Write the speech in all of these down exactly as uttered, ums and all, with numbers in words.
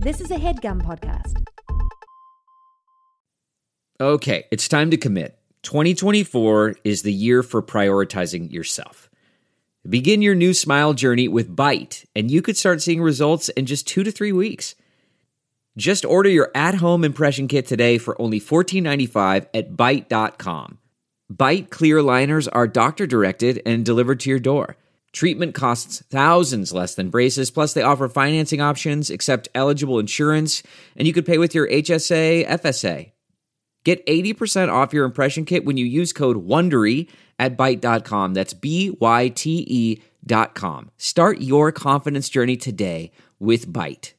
This is a HeadGum podcast. Okay, it's time to commit. twenty twenty-four is the year for prioritizing yourself. Begin your new smile journey with Byte, and you could start seeing results in just two to three weeks. Just order your at-home impression kit today for only fourteen ninety-five at byte dot com. Byte clear liners are doctor-directed and delivered to your door. Treatment costs thousands less than braces, plus they offer financing options, accept eligible insurance, and you could pay with your H S A, F S A. Get eighty percent off your impression kit when you use code WONDERY at byte dot com. That's B Y T E dot com. Start your confidence journey today with Byte.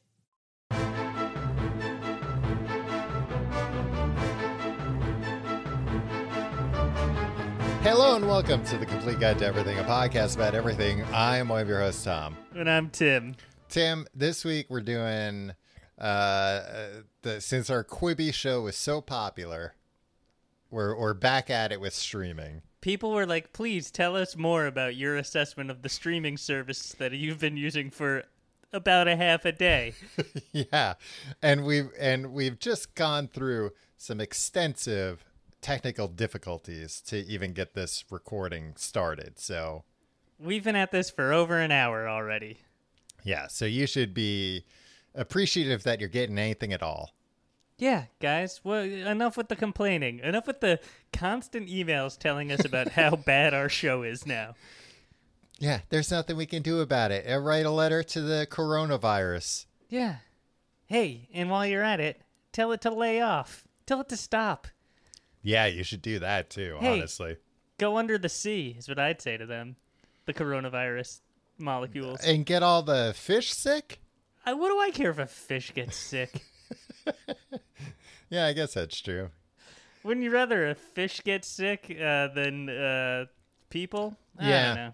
Hello and welcome to The Complete Guide to Everything, a podcast about everything. I'm one of your hosts, Tom. And I'm Tim. Tim, this week we're doing, uh, the since our Quibi show was so popular, we're, we're back at it with streaming. People were like, please tell us more about your assessment of the streaming service that you've been using for about a half a day. Yeah, and we've, and we've just gone through some extensive technical difficulties to even get this recording started. So we've been at this for over an hour already. Yeah, so you should be appreciative that you're getting anything at all. Yeah, guys, well, enough with the complaining. Enough with the constant emails telling us about how bad our show is now. Yeah, there's nothing we can do about it. Uh, write a letter to the coronavirus. Yeah. Hey, and while you're at it, tell it to lay off. Tell it to stop. Yeah, you should do that too, hey, honestly. Go under the sea is what I'd say to them. The coronavirus molecules. And get all the fish sick? I, what do I care if a fish gets sick? Yeah, I guess that's true. Wouldn't you rather a fish get sick uh, than uh, people? I yeah. don't know.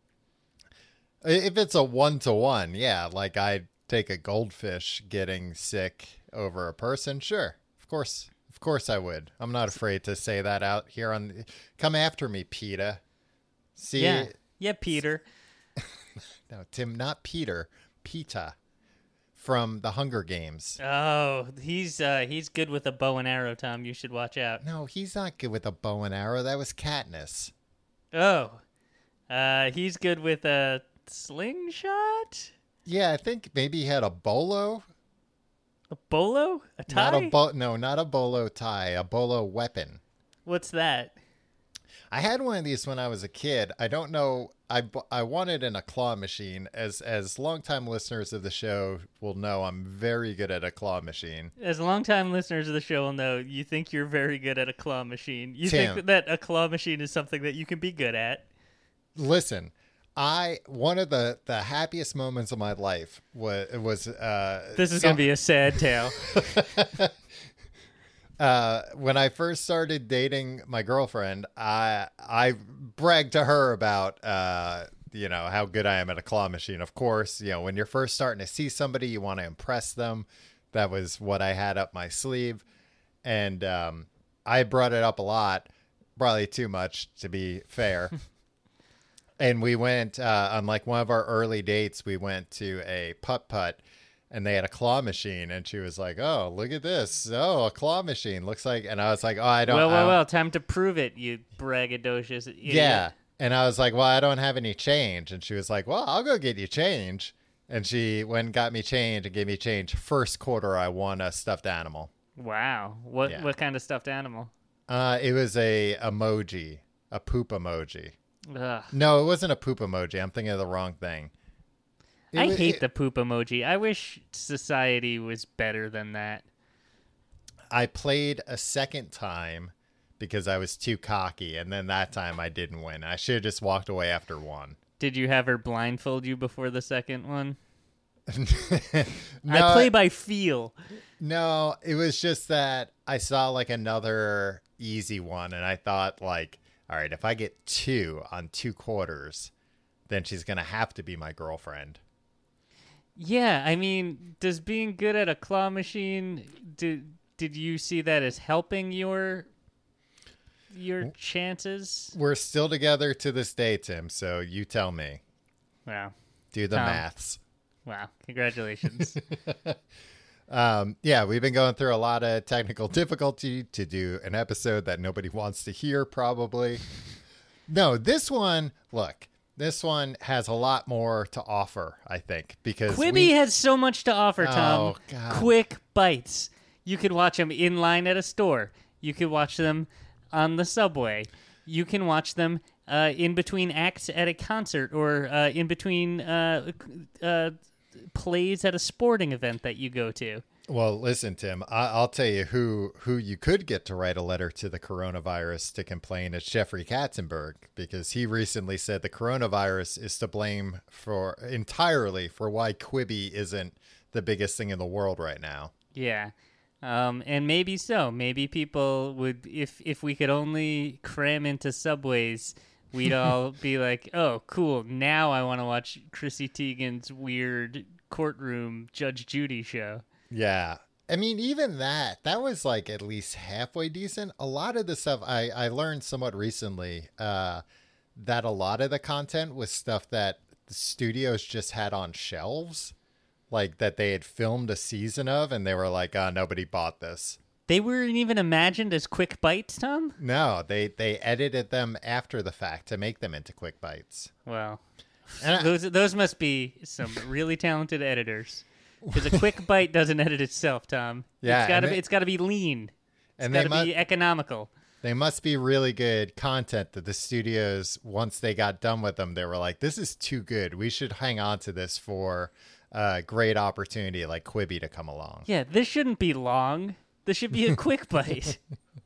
If it's a one-to-one, yeah, like I'd take a goldfish getting sick over a person, sure, of course. Of course I would. I'm not afraid to say that out here on the, come after me, PETA. See? Yeah, yeah, Peter. No, Tim, not Peter. PETA from the Hunger Games. Oh, he's uh, he's good with a bow and arrow, Tom. You should watch out. No, he's not good with a bow and arrow. That was Katniss. Oh, uh, he's good with a slingshot? Yeah, I think maybe he had a bolo. A bolo? A tie? Not a bo- no, not a bolo tie, a bolo weapon. What's that? I had one of these when I was a kid. I don't know. I, I wanted in a claw machine. As as longtime listeners of the show will know, I'm very good at a claw machine. As longtime listeners of the show will know, you think you're very good at a claw machine. You Tim. think that a claw machine is something that you can be good at. Listen, I one of the, the happiest moments of my life was was uh, this is some, gonna be a sad tale. uh, when I first started dating my girlfriend, I I bragged to her about uh, you know how good I am at a claw machine. Of course, you know when you're first starting to see somebody, you want to impress them. That was what I had up my sleeve, and um, I brought it up a lot, probably too much to be fair. And we went, uh, on like one of our early dates, we went to a putt-putt and they had a claw machine. And she was like, oh, look at this. Oh, a claw machine. Looks like, and I was like, oh, I don't Well, I well, don't, well, time to prove it, you braggadocious idiot. Yeah. And I was like, well, I don't have any change. And she was like, well, I'll go get you change. And she went and got me change and gave me change. First quarter, I won a stuffed animal. Wow. What, Yeah. what kind of stuffed animal? Uh, it was a emoji, a poop emoji. Ugh. No, it wasn't a poop emoji. I'm thinking of the wrong thing. It I wa- hate it- the poop emoji. I wish society was better than that. I played a second time because I was too cocky, and then that time I didn't win. I should have just walked away after one. Did you have her blindfold you before the second one? no, I play by feel. No, it was just that I saw like another easy one, and I thought like, all right, if I get two on two quarters, then she's going to have to be my girlfriend. Yeah, I mean, does being good at a claw machine, did did you see that as helping your your chances? We're still together to this day, Tim, so you tell me. Wow. Do the Tom. maths. Wow. Congratulations. Um, yeah, we've been going through a lot of technical difficulty to do an episode that nobody wants to hear, probably. No, this one, look, this one has a lot more to offer, I think, because Quibi we... has so much to offer, Tom. Oh, God. Quick bites. You could watch them in line at a store. You could watch them on the subway. You can watch them uh, in between acts at a concert or uh, in between uh, uh, plays at a sporting event that you go to. Well, listen, Tim, I- I'll tell you who who you could get to write a letter to the coronavirus to complain is Jeffrey Katzenberg, because he recently said the coronavirus is to blame for entirely for why Quibi isn't the biggest thing in the world right now. Yeah. Um, and maybe so. Maybe people would, if if we could only cram into subways, we'd all be like, oh, cool, now I want to watch Chrissy Teigen's weird courtroom Judge Judy show. Yeah. I mean, even that, that was like at least halfway decent. A lot of the stuff I, I learned somewhat recently uh, that a lot of the content was stuff that the studios just had on shelves, like that they had filmed a season of, and they were like, oh, nobody bought this. They weren't even imagined as quick bites, Tom? No, they, they edited them after the fact to make them into quick bites. Well, And I- those those must be some really talented editors. Because a quick bite doesn't edit itself, Tom. Yeah, it's gotta and be. they- It's gotta be lean. It's and they gotta be mu- economical. They must be really good content that the studios, once they got done with them, they were like, this is too good. We should hang on to this for a great opportunity like Quibi to come along. Yeah, this shouldn't be long. This should be a quick bite.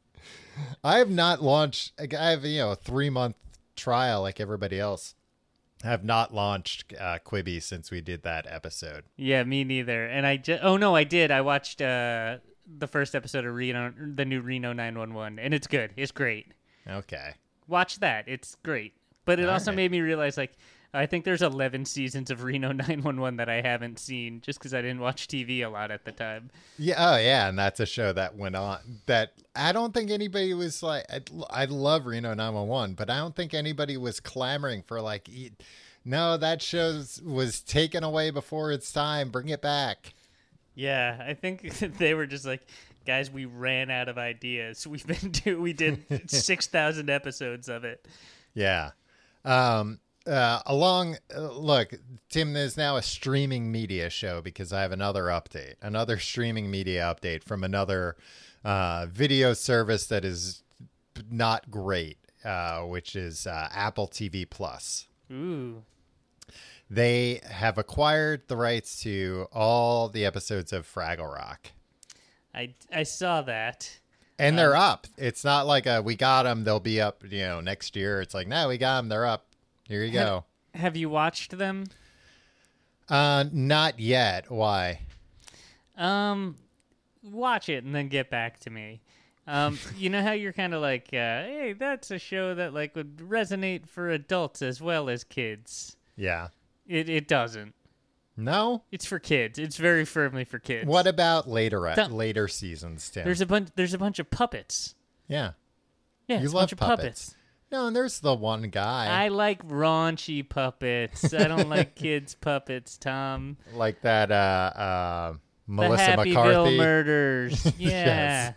I have not launched, I have, you know, a three month trial like everybody else. I have not launched uh, Quibi since we did that episode. Yeah, me neither. And I just, oh no, I did. I watched uh, the first episode of Reno, the new Reno nine one one, and it's good. It's great. Okay. Watch that. It's great. But it All also right. made me realize, like, I think there's eleven seasons of Reno nine one one that I haven't seen just because I didn't watch T V a lot at the time. Yeah. Oh, yeah. And that's a show that went on that I don't think anybody was like, I, I love Reno nine one one, but I don't think anybody was clamoring for like, e- no, that show was taken away before its time. Bring it back. Yeah, I think they were just like, guys, we ran out of ideas. We've been do we did six thousand episodes of it. Yeah. Um, uh, along, uh, look, Tim, there's now a streaming media show because I have another update, another streaming media update from another uh, video service that is not great, uh, which is uh, Apple T V Plus. Ooh. They have acquired the rights to all the episodes of Fraggle Rock. I, I saw that. And they're up. It's not like a, we got them, they'll be up, you know, next year. It's like, no, we got them, they're up. Here you go. Have you watched them? Uh, not yet. Why? Um, watch it and then get back to me. Um, you know how you're kind of like, uh, hey, that's a show that like would resonate for adults as well as kids. Yeah. It it doesn't. No? It's for kids. It's very firmly for kids. What about later Don't- later seasons, Tim? There's a bunch. There's a bunch of puppets. yeah. Yeah, You it's a love bunch of puppets. puppets. No, and there's the one guy I like raunchy puppets. I don't like kids puppets, Tom. like that uh uh The Melissa Happyville McCarthy. murders. Yeah. Yes.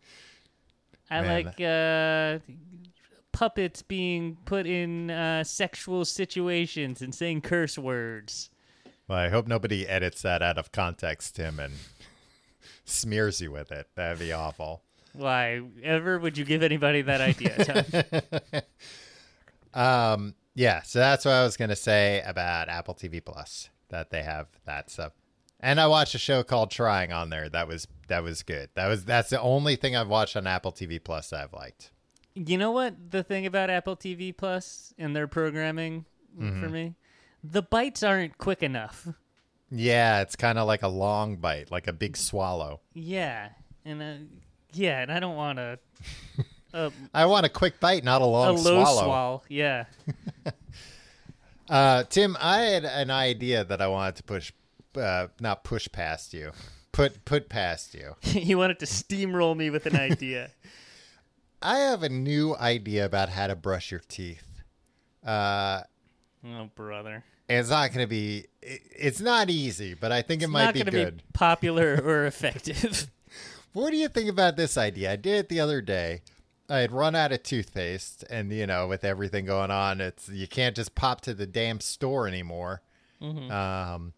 I Man. like uh, puppets being put in uh, sexual situations and saying curse words. Well, I hope nobody edits that out of context, Tim, and smears you with it. That'd be awful. Why ever would you give anybody that idea, Tom? Um, yeah, so that's what I was gonna say about Apple T V Plus, that they have that stuff. And I watched a show called Trying on there. That was that was good. That was that's the only thing I've watched on Apple T V Plus that I've liked. You know what the thing about Apple T V Plus and their programming Mm-hmm. for me? The bites aren't quick enough. Yeah, it's kind of like a long bite, like a big swallow. Yeah, and uh, yeah, and I don't want to. A, I want a quick bite, not a a long low swallow. swallow. Yeah. Uh, Tim, I had an idea that I wanted to push, uh, not push past you, put put past you. You wanted to steamroll me with an idea. I have a new idea about how to brush your teeth. Uh, Oh, brother. it's not going to be. It, it's not easy, but I think It's it might not be gonna good. be popular or effective. What do you think about this idea? I did it the other day. I had run out of toothpaste, and you know, with everything going on, it's you can't just pop to the damn store anymore. Mm-hmm. Um,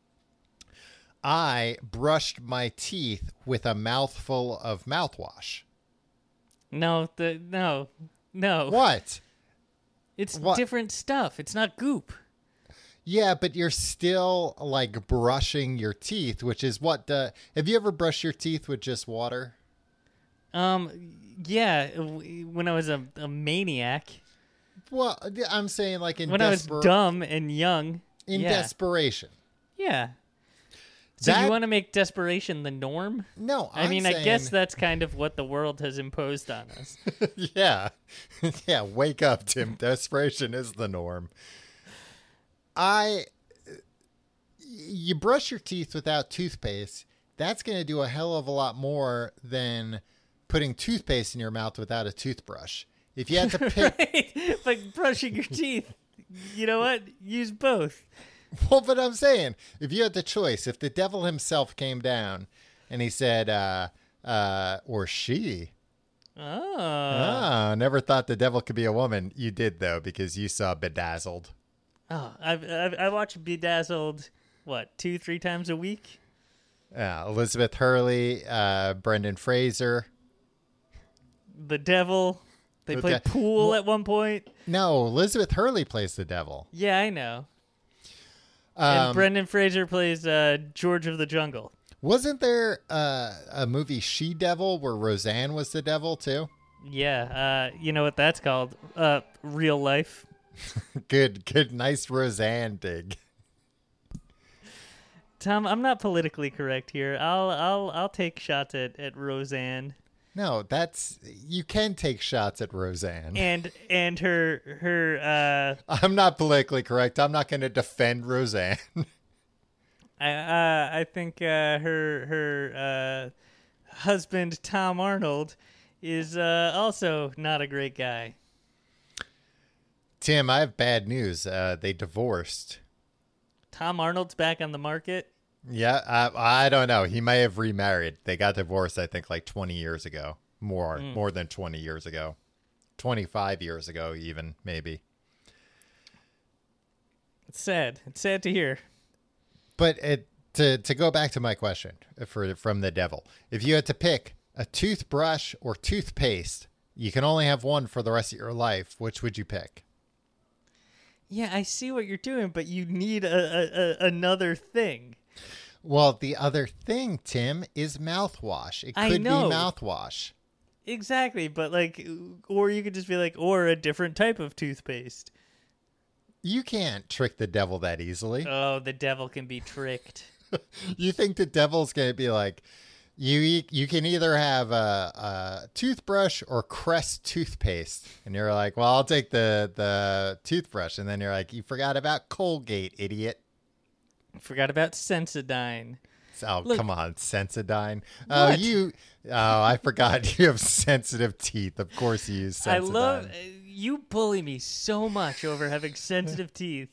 I brushed my teeth with a mouthful of mouthwash. No, the no, no. What? It's What? different stuff. It's not goop. Yeah, but you're still like brushing your teeth, which is what the. Have you ever brushed your teeth with just water? Um, yeah. w- When I was a, a maniac, Well, I'm saying like in when I was desper- dumb and young. in yeah. desperation. Yeah. So That- you want to make desperation the norm? No, I I'm mean, I saying- guess that's kind of what the world has imposed on us. yeah. Yeah, wake up, Tim. Desperation is the norm. I you brush your teeth without toothpaste, that's going to do a hell of a lot more than putting toothpaste in your mouth without a toothbrush. If you had to pick Right? Like brushing your teeth. You know what? Use both. Well, but I'm saying, if you had the choice, if the devil himself came down and he said, uh, uh, or she, Oh. ah, never thought the devil could be a woman. You did, though, because you saw Bedazzled. Oh, I've, I've, I watch Bedazzled, what, two, three times a week? Uh, Elizabeth Hurley, uh, Brendan Fraser. The Devil. They The played de- pool Well- at one point. No, Elizabeth Hurley plays the devil. Yeah, I know. Um, And Brendan Fraser plays uh, George of the Jungle. wasn't there uh, a movie She Devil where Roseanne was the devil, too? Yeah, uh, you know what that's called? Uh, real life. Good, good, nice Roseanne dig. Tom, I'm not politically correct here. I'll I'll I'll take shots at, at Roseanne No, that's you can take shots at Roseanne. and and her her uh I'm not politically correct. I'm not going to defend Roseanne. I uh, I think uh, her her uh, husband Tom Arnold is uh, also not a great guy. Tim, I have bad news. Uh, they divorced. Tom Arnold's back on the market. Yeah, I, I don't know. He may have remarried. They got divorced, I think, like twenty years ago. More, more than twenty years ago. twenty-five years ago, even, maybe. It's sad. It's sad to hear. But it, to to go back to my question for from the devil, if you had to pick a toothbrush or toothpaste, you can only have one for the rest of your life. Which would you pick? Yeah, I see what you're doing, but you need a, a, a another thing. Well, the other thing, Tim, is mouthwash. It I could be know. mouthwash. Exactly, but like, or you could just be like, or a different type of toothpaste. You can't trick the devil that easily. Oh, the devil can be tricked. You think the devil's going to be like, you e- you can either have a, a toothbrush or Crest toothpaste. And you're like, well, I'll take the, the toothbrush. And then you're like, you forgot about Colgate, idiot. Forgot about Sensodyne. Oh, Look- come on, Sensodyne. Oh, What? you. Oh, I forgot you have sensitive teeth. Of course you use Sensodyne. I love you. Bully me so much over having sensitive teeth.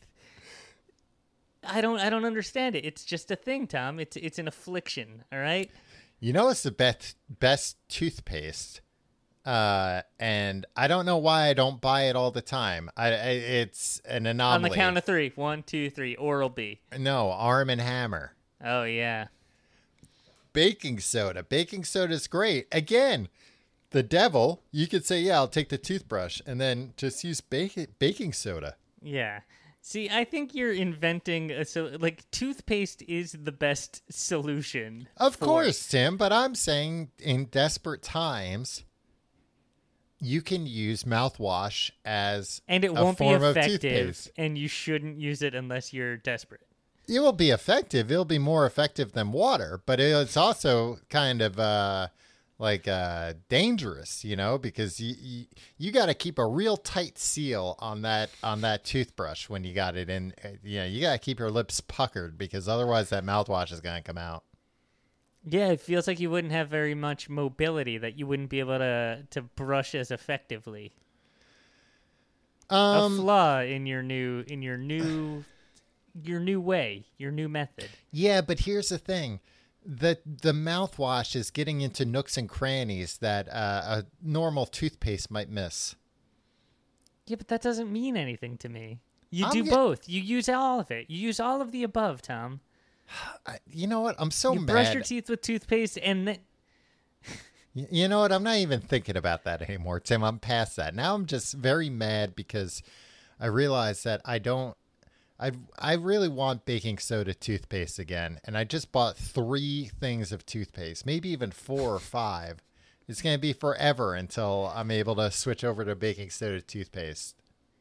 I don't. I don't understand it. It's just a thing, Tom. It's it's an affliction. All right. You know, it's the best best toothpaste, uh, and I don't know why I don't buy it all the time. I, I it's an anomaly. On the count of three. One, two, three. Oral B. No, Arm and Hammer. Oh yeah. Baking soda. Baking soda is great. Again, the devil. You could say, yeah, I'll take the toothbrush, and then just use baking baking soda. Yeah. See, I think you're inventing a so like toothpaste is the best solution. Of for- course, Tim, but I'm saying in desperate times, you can use mouthwash as and it a won't be form of effective, toothpaste. and you shouldn't use it unless you're desperate. It will be effective. It'll be more effective than water, but it's also kind of uh, like uh, dangerous, you know, because you you, you got to keep a real tight seal on that on that toothbrush when you got it in. uh, You know, you got to keep your lips puckered because otherwise that mouthwash is going to come out. Yeah, it feels like you wouldn't have very much mobility, that you wouldn't be able to to brush as effectively. Um, a flaw in your new in your new your new way, your new method. Yeah, but here's the thing. The the mouthwash is getting into nooks and crannies that uh, a normal toothpaste might miss. Yeah, but that doesn't mean anything to me. You I'm do get- both. You use all of it. You use all of the above, Tom. I, you know what? I'm so You mad. brush your teeth with toothpaste and then... Y- You know what? I'm not even thinking about that anymore, Tim. I'm past that. Now I'm just very mad because I realize that I don't. I I really want baking soda toothpaste again, and I just bought three things of toothpaste, maybe even four or five. It's going to be forever until I'm able to switch over to baking soda toothpaste.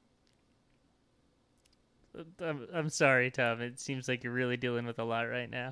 I'm, I'm sorry, Tom. It seems like you're really dealing with a lot right now.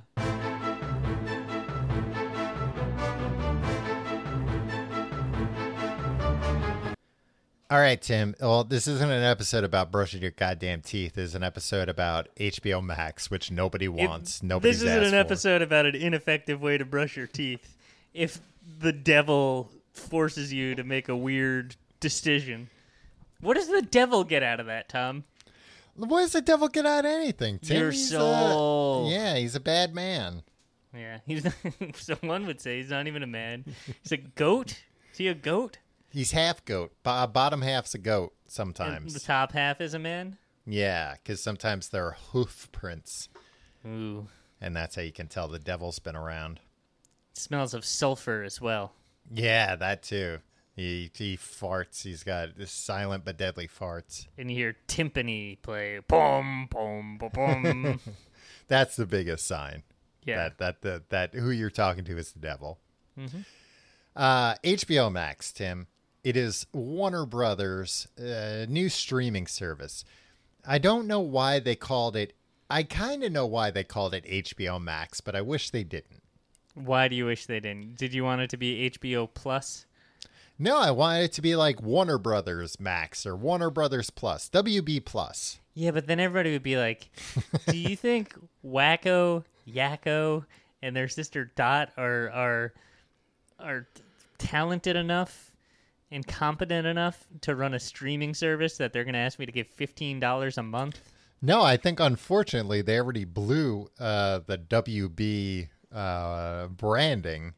All right, Tim. Well, this isn't an episode about brushing your goddamn teeth. This is an episode about H B O Max, which nobody wants. Nobody. This isn't an episode about an ineffective way to brush your teeth. If the devil forces you to make a weird decision, what does the devil get out of that, Tom? What does the devil get out of anything, Tim? Your He's, soul. Uh, yeah, he's a bad man. Yeah, he's. Someone would say he's not even a man. He's a goat. Is he a goat? He's half goat. Bo- bottom half's a goat And sometimes. the top half is a man. Yeah, because sometimes there are hoof prints, Ooh, and that's how you can tell the devil's been around. smells of sulfur as well. Yeah, that too. He he farts. He's got this silent but deadly farts. And you hear timpani play. Boom, boom, boom, boom. That's the biggest sign. Yeah. That that the, that who you're talking to is the devil. Mm-hmm. Uh, H B O Max, Tim. It is Warner Brothers' uh, new streaming service. I don't know why they called it. I kind of know why they called it H B O Max, but I wish they didn't. Why do you wish they didn't? Did you want it to be H B O Plus? No, I wanted it to be like Warner Brothers Max or Warner Brothers Plus, W B Plus. Yeah, but then everybody would be like, do you think Wacko, Yakko, and their sister Dot are are are talented enough and competent enough to run a streaming service that they're going to ask me to give fifteen dollars a month? No, I think unfortunately they already blew uh, the W B uh, branding.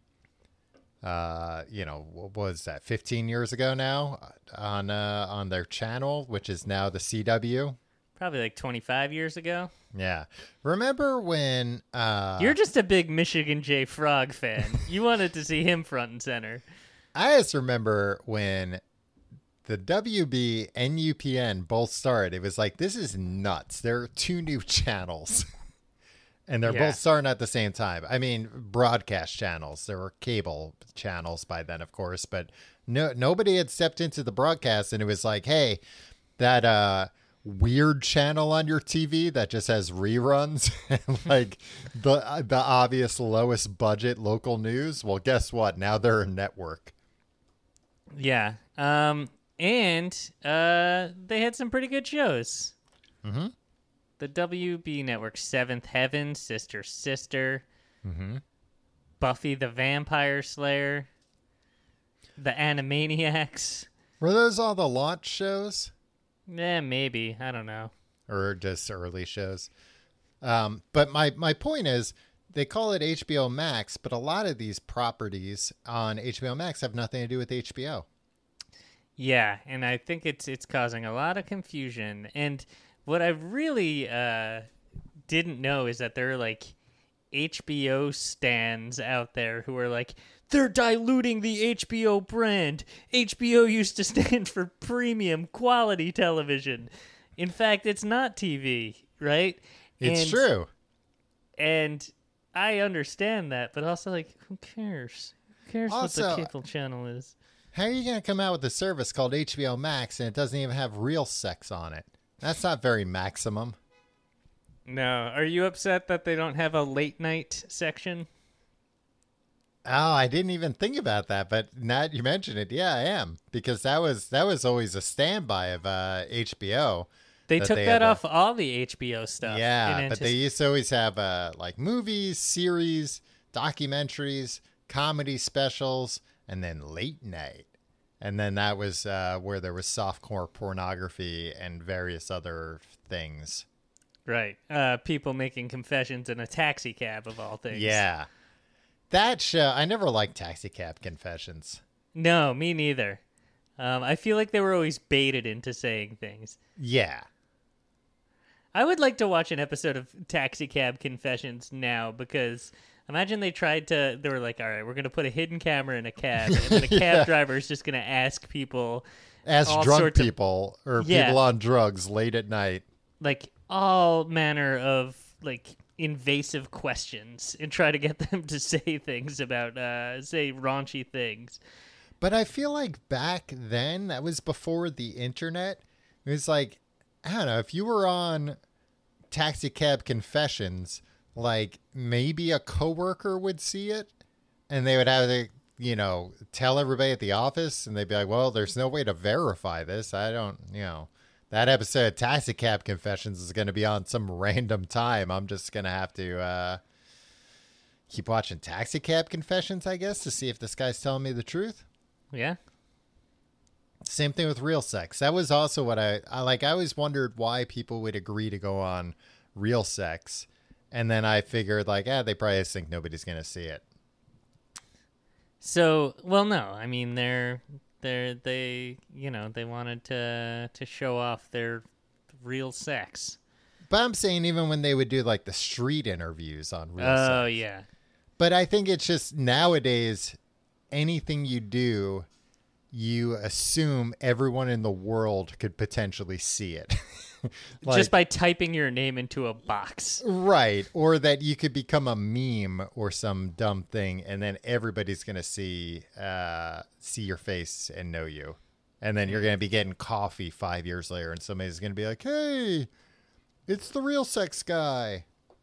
Uh, you know, what was that? fifteen years ago now on uh, on their channel, which is now the C W. Probably like twenty-five years ago. Yeah, remember when? Uh, You're just a big Michigan J. Frog fan. You wanted to see him front and center. I just remember when the W B and U P N both started. It was like, this is nuts. There are two new channels. And they're Yeah. both starting at the same time. I mean, broadcast channels. There were cable channels by then, of course, but no, nobody had stepped into the broadcast, and it was like, hey, that uh, weird channel on your T V that just has reruns and like the the obvious lowest budget local news. Well, guess what? Now they're a network. Yeah. Um, and uh, they had some pretty good shows. Mm-hmm. The W B Network, Seventh Heaven, Sister Sister, Mm-hmm. Buffy the Vampire Slayer, The Animaniacs. Were those all the launch shows? Eh, maybe. I don't know. Or just early shows. Um, but my, my point is, they call it H B O Max, but a lot of these properties on H B O Max have nothing to do with H B O. Yeah, and I think it's it's causing a lot of confusion. And what I really uh, didn't know is that there are like H B O stans out there who are like, they're diluting the H B O brand. H B O used to stand for premium quality television. In fact, it's not T V, right? It's And- true. And I understand that, but also like, who cares? Who cares what Also- the cable channel is? How are you going to come out with a service called H B O Max and it doesn't even have real sex on it? That's not very maximum. No. Are you upset that they don't have a late night section? Oh, I didn't even think about that, but now that you mention it, yeah, I am, because that was that was always a standby of uh, H B O. They That took they that had a- off all the H B O stuff. Yeah, in but they antici- used to always have uh, like movies, series, documentaries, comedy specials, and then late night. And then that was uh, where there was softcore pornography and various other things. Right. Uh, people making confessions in a taxi cab, of all things. Yeah. That show, I never liked Taxi Cab Confessions. No, me neither. Um, I feel like they were always baited into saying things. Yeah. I would like to watch an episode of Taxi Cab Confessions now, because imagine they tried to, they were like, all right, we're going to put a hidden camera in a cab, and then the cab Yeah. driver is just going to ask people, As all drunk sorts of- people or Yeah. people on drugs late at night. like, all manner of, like, invasive questions and try to get them to say things about, uh, say, raunchy things. But I feel like back then, that was before the internet. It was like, I don't know, if you were on Taxi Cab Confessions, like maybe a coworker would see it and they would have to, you know, tell everybody at the office, and they'd be like, well, there's no way to verify this. I don't, you know, that episode of Taxi Cab Confessions is going to be on some random time. I'm just going to have to uh, keep watching Taxi Cab Confessions, I guess, to see if this guy's telling me the truth. Yeah? Same thing with Real Sex. That was also what I, I like. I always wondered why people would agree to go on Real Sex. And then I figured, like, ah, they probably just think nobody's going to see it. So, well, no, I mean, they're, they're, they, you know, they wanted to, to show off their real sex. But I'm saying even when they would do, like, the street interviews on Real Oh, Sex. yeah. But I think it's just nowadays, anything you do, you assume everyone in the world could potentially see it. Like, Just by typing your name into a box. right. Or that you could become a meme or some dumb thing, and then everybody's going to see uh, see your face and know you. And then you're going to be getting coffee five years later, and somebody's going to be like, hey, it's the Real Sex guy.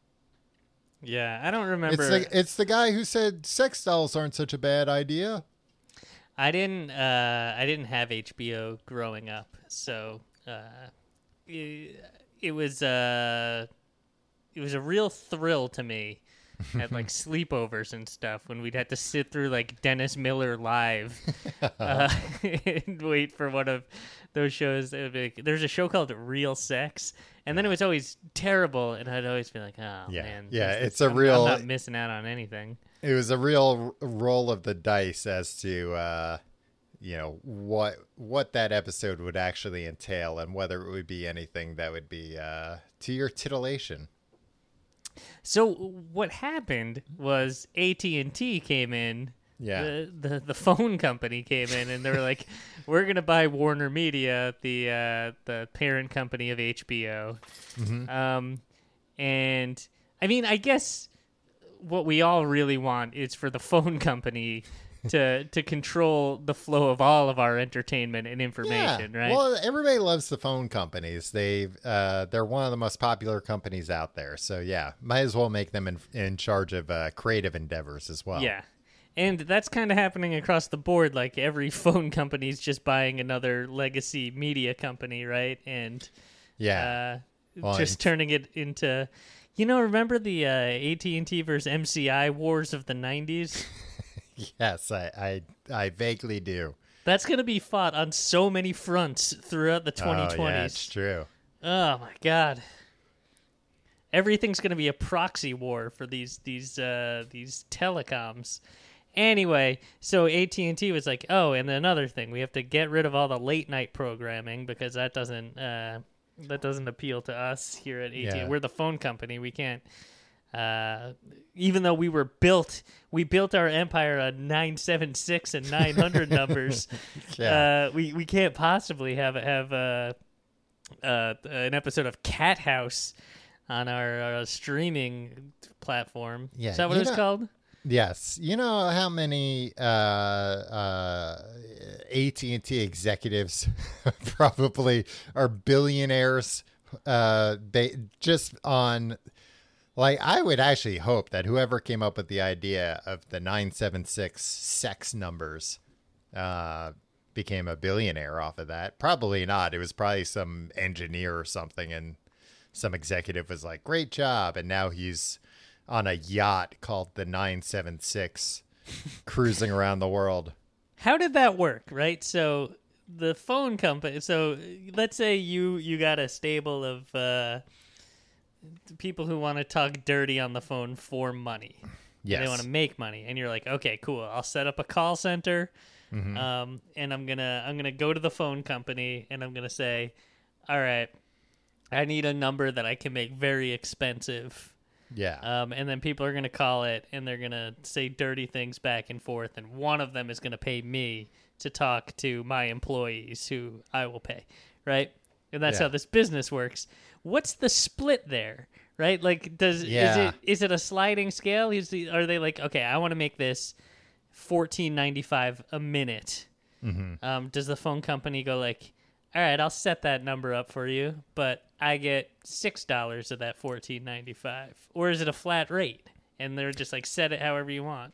Yeah, I don't remember. It's the, it's the guy who said sex dolls aren't such a bad idea. I didn't. Uh, I didn't have H B O growing up, so uh, it, it was. Uh, it was a real thrill to me at like sleepovers and stuff when we'd have to sit through like Dennis Miller Live uh, and wait for one of those shows. That would be like, there's a show called Real Sex, and then it was always terrible, and I'd always be like, "Oh Yeah. man, Yeah, this- it's a I'm- real- I'm not missing out on anything." It was a real r- roll of the dice as to, uh, you know, what what that episode would actually entail and whether it would be anything that would be uh, to your titillation. So what happened was A T and T came in. Yeah. The, the the phone company came in and they were like, "We're gonna buy Warner Media, the uh, the parent company of H B O." Mm-hmm. Um, and I mean, I guess what we all really want is for the phone company to to control the flow of all of our entertainment and information, yeah. right? Well, everybody loves the phone companies. They uh, they're one of the most popular companies out there. So yeah, might as well make them in, in charge of uh, creative endeavors as well. Yeah. And that's kind of happening across the board. Like every phone company is just buying another legacy media company, right? And Yeah. uh, Well, just and- turning it into, you know, remember the uh, A T and T versus M C I wars of the nineties? Yes, I, I I vaguely do. That's going to be fought on so many fronts throughout the twenty twenties. Oh, yeah, it's true. Oh my god. Everything's going to be a proxy war for these these uh, these telecoms. Anyway, so A T and T was like, "Oh, and another thing, we have to get rid of all the late night programming because that doesn't uh, that doesn't appeal to us here at A T and T. Yeah. We're the phone company. We can't uh, even though we were built, we built our empire on nine seven six and nine hundred numbers. Yeah. Uh, we we can't possibly have have uh, uh, an episode of Cat House on our, our streaming platform. Yeah, Is that what you it's know- called? Yes. You know how many uh, uh, A T and T executives probably are billionaires uh, ba- just on... Like, I would actually hope that whoever came up with the idea of the nine seven six sex numbers uh, became a billionaire off of that. Probably not. It was probably some engineer or something, and some executive was like, great job. And now he's on a yacht called the nine seven six cruising around the world. How did that work, right? So the phone company, so let's say you you got a stable of uh people who want to talk dirty on the phone for money. Yes. They want to make money, and you're like, okay, cool. I'll set up a call center, Mm-hmm. um, and I'm gonna I'm gonna go to the phone company, and I'm gonna say, all right, I need a number that I can make very expensive. Yeah. Um, and then people are gonna call it, and they're gonna say dirty things back and forth, and one of them is gonna pay me to talk to my employees, who I will pay, right? And that's Yeah. how this business works. What's the split there? Right? Like, does is Yeah. it is it a sliding scale? Is the, are they like, okay, I want to make this fourteen ninety five a minute? Mm-hmm. Um, does the phone company go like, all right, I'll set that number up for you, but I get six dollars of that fourteen ninety five, or is it a flat rate and they're just like, set it however you want?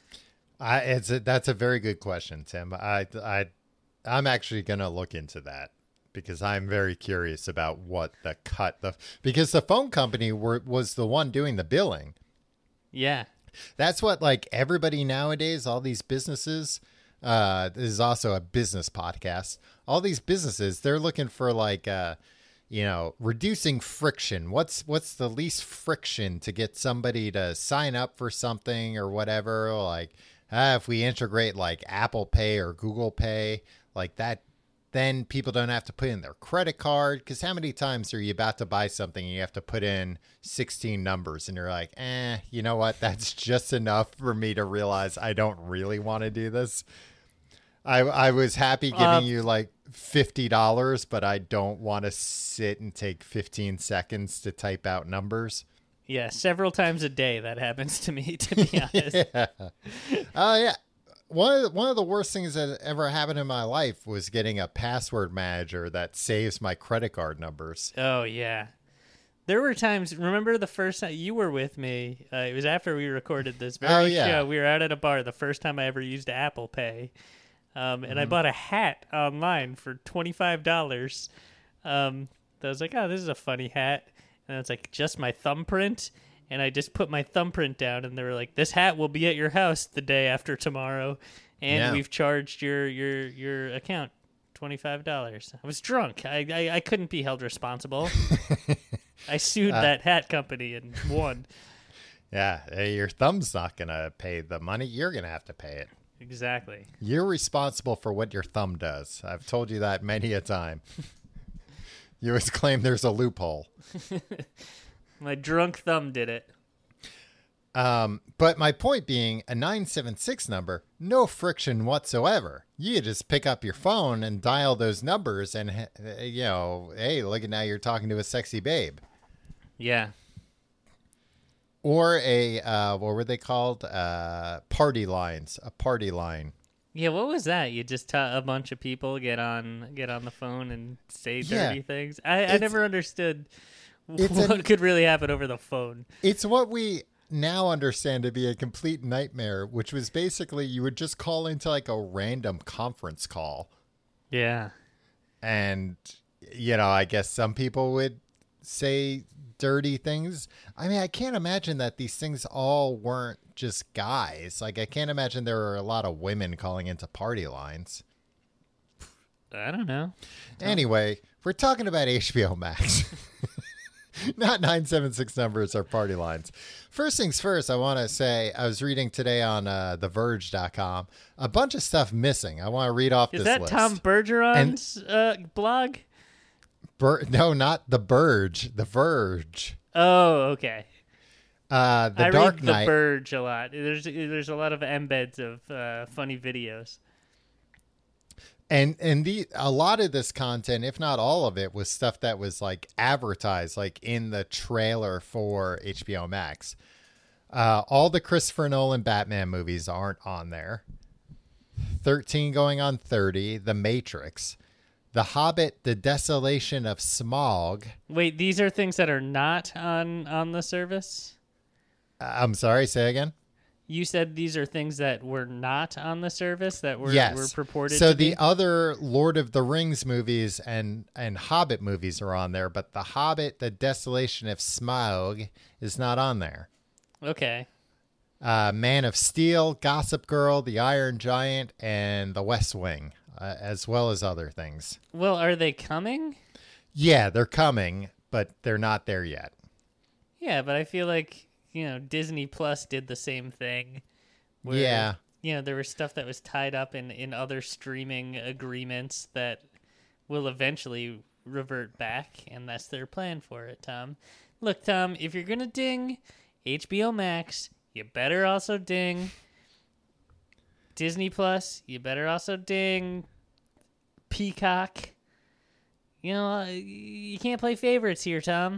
I, it's a, that's a very good question, Tim. I, I, I'm actually going to look into that because I'm very curious about what the cut the because the phone company were, was the one doing the billing. Yeah. That's what like everybody nowadays, all these businesses. Uh, this is also a business podcast. All these businesses, they're looking for like, uh, you know, reducing friction. What's what's the least friction to get somebody to sign up for something or whatever? Like, ah, if we integrate like Apple Pay or Google Pay, like that, then people don't have to put in their credit card. Because how many times are you about to buy something and you have to put in sixteen numbers and you're like, eh, you know what? That's just enough for me to realize I don't really want to do this. I I was happy giving Uh, you like fifty dollars, but I don't want to sit and take fifteen seconds to type out numbers. Yeah, several times a day that happens to me, to be honest. Yeah. Oh, yeah. One of, one of the worst things that ever happened in my life was getting a password manager that saves my credit card numbers. Oh, yeah. There were times, remember the first time you were with me? Uh, it was after we recorded this very Oh, yeah. show. We were out at a bar the first time I ever used Apple Pay. Um, and Mm-hmm. I bought a hat online for twenty-five dollars. Um, I was like, oh, this is a funny hat. And it's like, just my thumbprint. And I just put my thumbprint down, and they were like, this hat will be at your house the day after tomorrow. And Yeah. we've charged your, your, your account twenty-five dollars. I was drunk. I, I, I couldn't be held responsible. I sued Uh, that hat company and won. Yeah, hey, your thumb's not going to pay the money. You're going to have to pay it. Exactly. You're responsible for what your thumb does. I've told you that many a time. You always claim there's a loophole. My drunk thumb did it. Um, but my point being, a nine seven six number, no friction whatsoever. You just pick up your phone and dial those numbers and, uh, you know, hey, look at now you're talking to a sexy babe. Yeah. Or a, uh, what were they called? Uh, party lines, a party line. Yeah, what was that? You just tell a bunch of people get on get on the phone and say Yeah. dirty things. I, I It's- never understood it's what an- could really happen over the phone. It's what we now understand to be a complete nightmare, which was basically you would just call into like a random conference call. Yeah. And, you know, I guess some people would say dirty things. I mean, I can't imagine that these things all weren't just guys. Like, I can't imagine there were a lot of women calling into party lines. I don't know. Anyway, we're talking about H B O Max. Not nine seven six numbers or party lines. First things first, I want to say I was reading today on uh, the verge dot com a bunch of stuff missing. I want to read off Is this that list. Tom Bergeron's uh, blog? Ber- no, not The Verge. The Verge. Oh, okay. Uh, the I Dark read Knight. The Verge a lot. There's there's a lot of embeds of uh, funny videos. And and the a lot of this content, if not all of it, was stuff that was like advertised, like in the trailer for H B O Max. Uh, all the Christopher Nolan Batman movies aren't on there. thirteen going on thirty. The Matrix. The Hobbit, The Desolation of Smaug. Wait, these are things that are not on on the service? Uh, I'm sorry, say again. You said these are things that were not on the service that were, yes. were purported so to the be? other Lord of the Rings movies and and Hobbit movies are on there, but the Hobbit, The Desolation of Smaug is not on there. Okay. Uh, Man of Steel, Gossip Girl, The Iron Giant, and The West Wing, uh, as well as other things. Well, are they coming? Yeah, they're coming, but they're not there yet. Yeah, but I feel like, you know, Disney Plus did the same thing. Where, Yeah. You know, there was stuff that was tied up in, in other streaming agreements that will eventually revert back, and that's their plan for it, Tom. Look, Tom, if you're going to ding H B O Max, you better also ding Disney Plus. You better also ding Peacock. You know, uh, you can't play favorites here, Tom.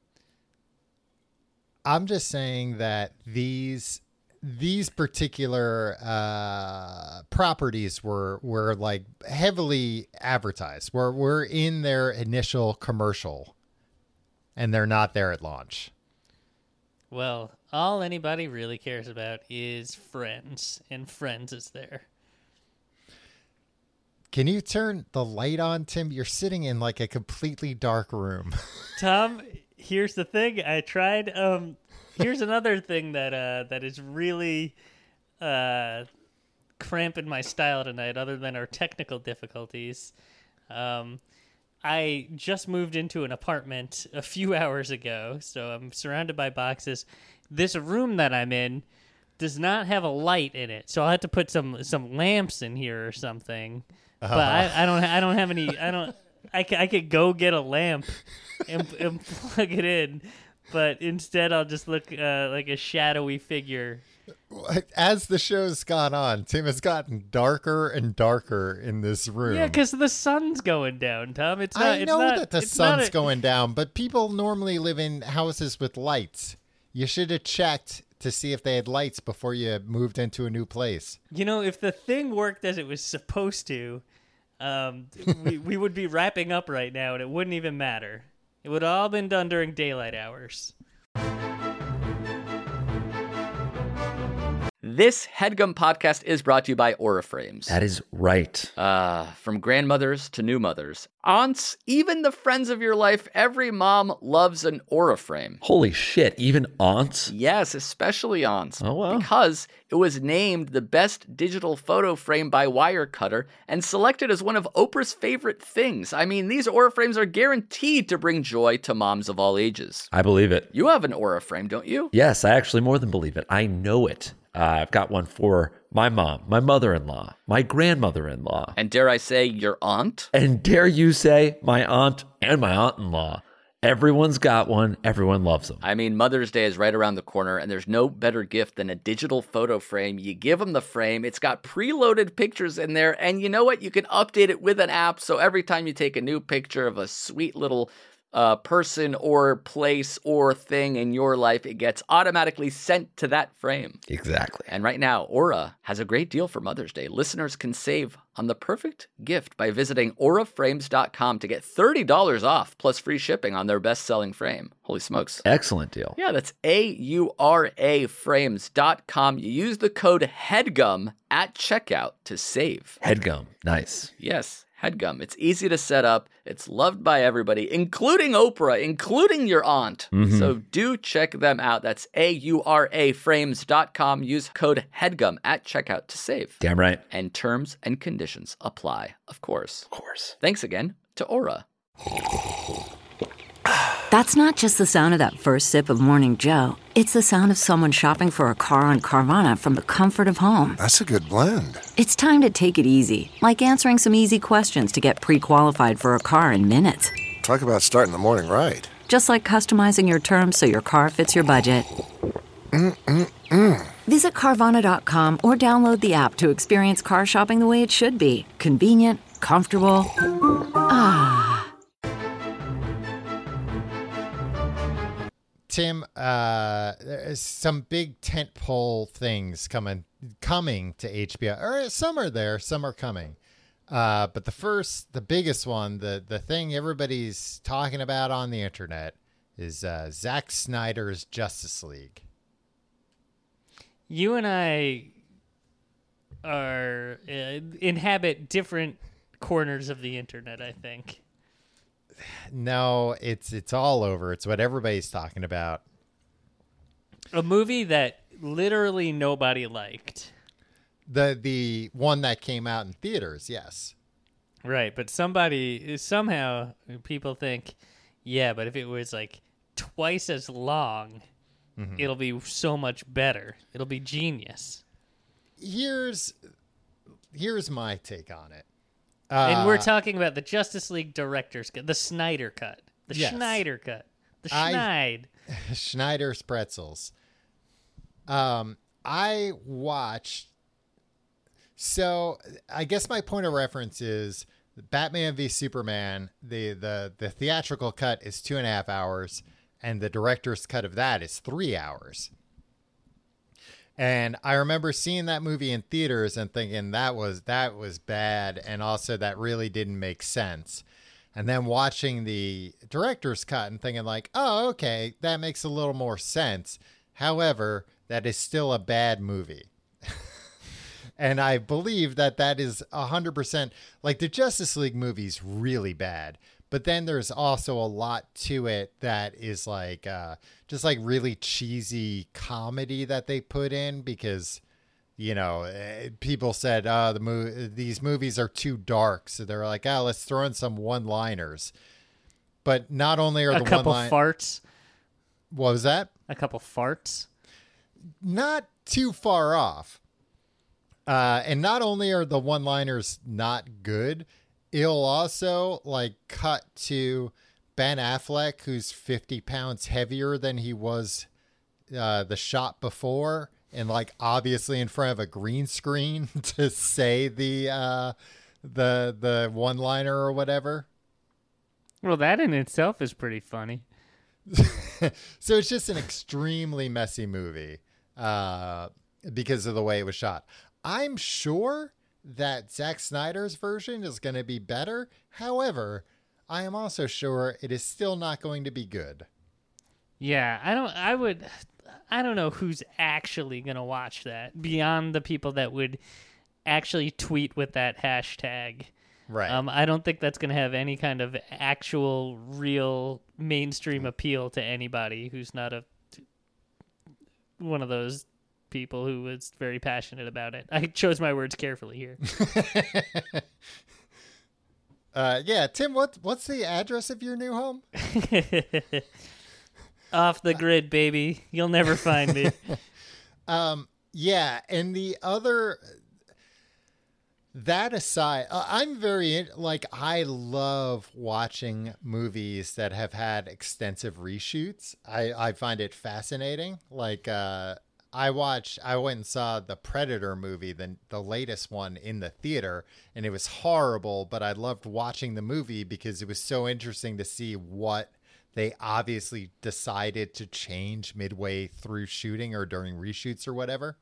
I'm just saying that these these particular uh, properties were were like heavily advertised. We're we're in their initial commercial, and they're not there at launch. Well, all anybody really cares about is Friends, and Friends is there. Can you turn the light on, Tim? You're sitting in like a completely dark room. Tom, here's the thing. I tried. Um, here's another thing that uh, that is really uh, cramping my style tonight, other than our technical difficulties. Um, I just moved into an apartment a few hours ago, so I'm surrounded by boxes. This room that I'm in does not have a light in it, so I'll have to put some some lamps in here or something. Uh-huh. But I, I don't I don't have any. I don't. I, c- I could go get a lamp and, and plug it in, but instead I'll just look uh, like a shadowy figure. As the show's gone on, Tim has gotten darker and darker in this room. Yeah, because the sun's going down, Tom. It's not. I it's know not, that the it's not sun's a- going down, but people normally live in houses with lights. You should have checked to see if they had lights before you moved into a new place. You know, if the thing worked as it was supposed to, um, we, we would be wrapping up right now, and it wouldn't even matter. It would have all been done during daylight hours. This HeadGum podcast is brought to you by Aura Frames. That is right. Uh, from grandmothers to new mothers, aunts, even the friends of your life, every mom loves an Aura Frame. Holy shit, even aunts? Yes, especially aunts. Oh, wow. Because it was named the best digital photo frame by Wirecutter and selected as one of Oprah's favorite things. I mean, these Aura Frames are guaranteed to bring joy to moms of all ages. I believe it. You have an Aura Frame, don't you? Yes, I actually more than believe it. I know it. Uh, I've got one for my mom, my mother-in-law, my grandmother-in-law, And dare I say, your aunt? and dare you say, my aunt and my aunt-in-law. Everyone's got one. Everyone loves them. I mean, Mother's Day is right around the corner, and there's no better gift than a digital photo frame. You give them the frame, it's got preloaded pictures in there, and you know what? You can update it with an app, so every time you take a new picture of a sweet little uh, person or place or thing in your life, it gets automatically sent to that frame. Exactly. And right now, Aura has a great deal for Mother's Day. Listeners can save on the perfect gift by visiting aura frames dot com to get thirty dollars off plus free shipping on their best-selling frame. Holy smokes. Excellent deal. Yeah, that's A U R A frames dot com. You use the code HEADGUM at checkout to save. Headgum. Nice. Yes, HEADGUM. It's easy to set up. It's loved by everybody, including Oprah, including your aunt. Mhm. So do check them out. That's A U R A frames dot com. Use code HEADGUM at checkout to save. Damn right. And terms and conditions apply, of course. Of course. Thanks again to Aura. That's not just the sound of that first sip of Morning Joe. It's the sound of someone shopping for a car on Carvana from the comfort of home. That's a good blend. It's time to take it easy, like answering some easy questions to get pre-qualified for a car in minutes. Talk about starting the morning right. Just like customizing your terms so your car fits your budget. Mm-mm-mm. Visit Carvana dot com or download the app to experience car shopping the way it should be. Convenient, comfortable. Ah. Tim, uh, there's some big tentpole things coming coming to H B O. Or some are there, some are coming. Uh, but the first, the biggest one, the the thing everybody's talking about on the internet is uh, Zack Snyder's Justice League. You and I are uh, inhabit different corners of the internet, I think. No, it's it's all over. It's what everybody's talking about. A movie that literally nobody liked. The the one that came out in theaters, yes. Right, but somebody, somehow, people think, yeah, but if it was like twice as long, mm-hmm. it'll be so much better. It'll be genius. Here's here's my take on it. Uh, and we're talking about the Justice League Director's Cut, the Snyder Cut, the yes. Schneider Cut, the I, Schneid. Schneider's Pretzels. Um, I watched. So I guess my point of reference is Batman v Superman. The, the the theatrical cut is two and a half hours, and the director's cut of that is three hours. And I remember seeing that movie in theaters and thinking that was that was bad, and also that really didn't make sense. And then watching the director's cut and thinking like, oh, okay, that makes a little more sense. However, that is still a bad movie. And I believe that that is one hundred percent like the Justice League movie's really bad. But then there's also a lot to it that is like uh, just like really cheesy comedy that they put in because, you know, people said, oh, the mo- these movies are too dark. So they're like, oh, let's throw in some one-liners. But not only are a the couple one-line- farts. What was that? A couple farts. Not too far off. Uh, and not only are the one-liners not good, it'll also like cut to Ben Affleck, who's fifty pounds heavier than he was uh, the shot before, and like obviously in front of a green screen to say the uh, the the one-liner or whatever. Well, that in itself is pretty funny. So it's just an extremely messy movie uh, because of the way it was shot. I'm sure that Zack Snyder's version is going to be better. However, I am also sure it is still not going to be good. Yeah, I don't I would I don't know who's actually going to watch that beyond the people that would actually tweet with that hashtag. Right. Um I don't think that's going to have any kind of actual real mainstream appeal to anybody who's not a one of those people who was very passionate about it. I chose my words carefully here. uh, yeah, Tim, what what's the address of your new home? Off the grid, baby. You'll never find me. um, yeah, and the other, that aside, uh, I'm very, like, I love watching movies that have had extensive reshoots. I, I find it fascinating. Like, uh, I watched, I went and saw the Predator movie, the, the latest one in the theater, and it was horrible, but I loved watching the movie because it was so interesting to see what they obviously decided to change midway through shooting or during reshoots or whatever.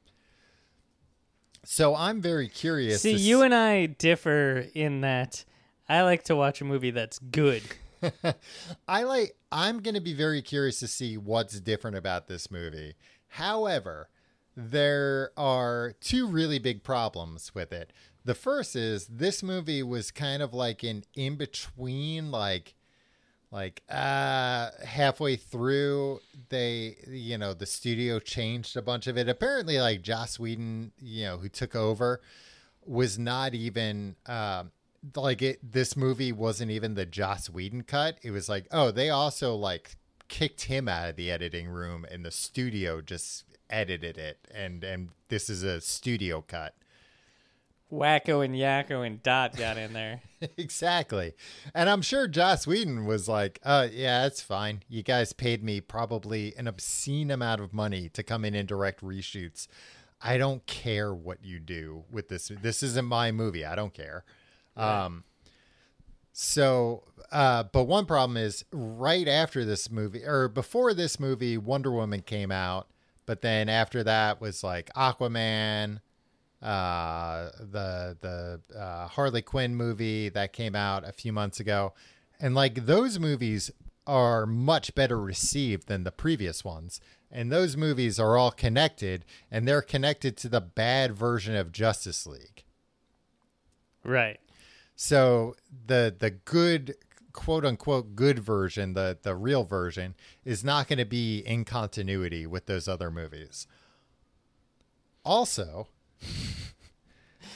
So I'm very curious. See, to you s- and I differ in that I like to watch a movie that's good. I like, I'm going to be very curious to see what's different about this movie. However, there are two really big problems with it. The first is this movie was kind of like an in-between, like, like uh, halfway through, they, you know, the studio changed a bunch of it. Apparently, like, Joss Whedon, you know, who took over, was not even, um, like, it. This movie wasn't even the Joss Whedon cut. It was like, oh, they also, like, kicked him out of the editing room and the studio just edited it, and and this is a studio cut. Wacko and Yakko and Dot got in there. Exactly. And I'm sure Joss Whedon was like, uh yeah, that's fine, you guys paid me probably an obscene amount of money to come in and direct reshoots. I don't care what you do with this. This isn't my movie. I don't care. Right. um So, uh, but one problem is right after this movie, or before this movie, Wonder Woman came out. But then after that was like Aquaman, uh, the the uh, Harley Quinn movie that came out a few months ago. And like those movies are much better received than the previous ones. And those movies are all connected, and they're connected to the bad version of Justice League. Right. So the the good, quote unquote, good version, the, the real version, is not going to be in continuity with those other movies. Also,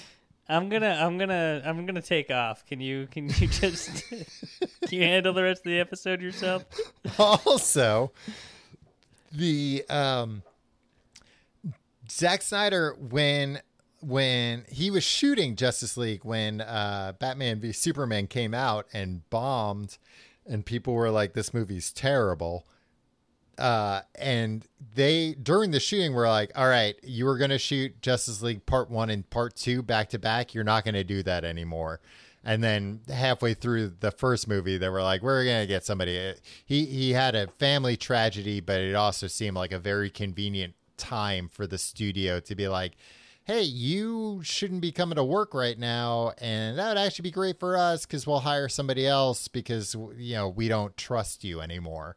I'm gonna, I'm gonna, I'm gonna take off. Can you, can you just, can you handle the rest of the episode yourself? Also, the um, Zack Snyder when when he was shooting Justice League, when uh, Batman v Superman came out and bombed, and people were like, "This movie's terrible." Uh, and they, during the shooting, were like, all right, you were going to shoot Justice League part one and part two back to back. You're not going to do that anymore. And then halfway through the first movie, they were like, we're going to get somebody. He, he had a family tragedy, but it also seemed like a very convenient time for the studio to be like, hey, you shouldn't be coming to work right now. And that would actually be great for us because we'll hire somebody else because, you know, we don't trust you anymore.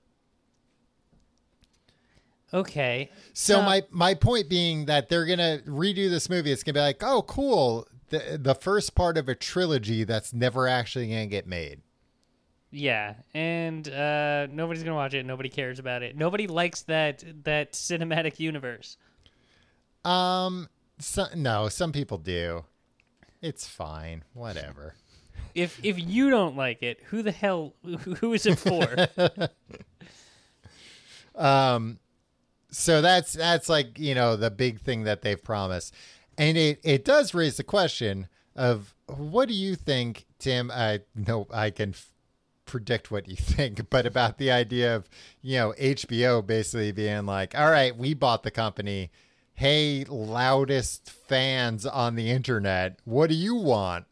Okay. So Uh, my my point being that they're gonna redo this movie. It's gonna be like, oh, cool, the the first part of a trilogy that's never actually gonna get made. Yeah, and uh, nobody's gonna watch it. Nobody cares about it. Nobody likes that that cinematic universe. Um, so, no, some people do. It's fine, whatever. If if you don't like it, who the hell? Who is it for? um. So that's that's like, you know, the big thing that they've promised. And it, it does raise the question of what do you think, Tim? I know I can f- predict what you think, but about the idea of, you know, H B O basically being like, all right, we bought the company. Hey, loudest fans on the internet, what do you want?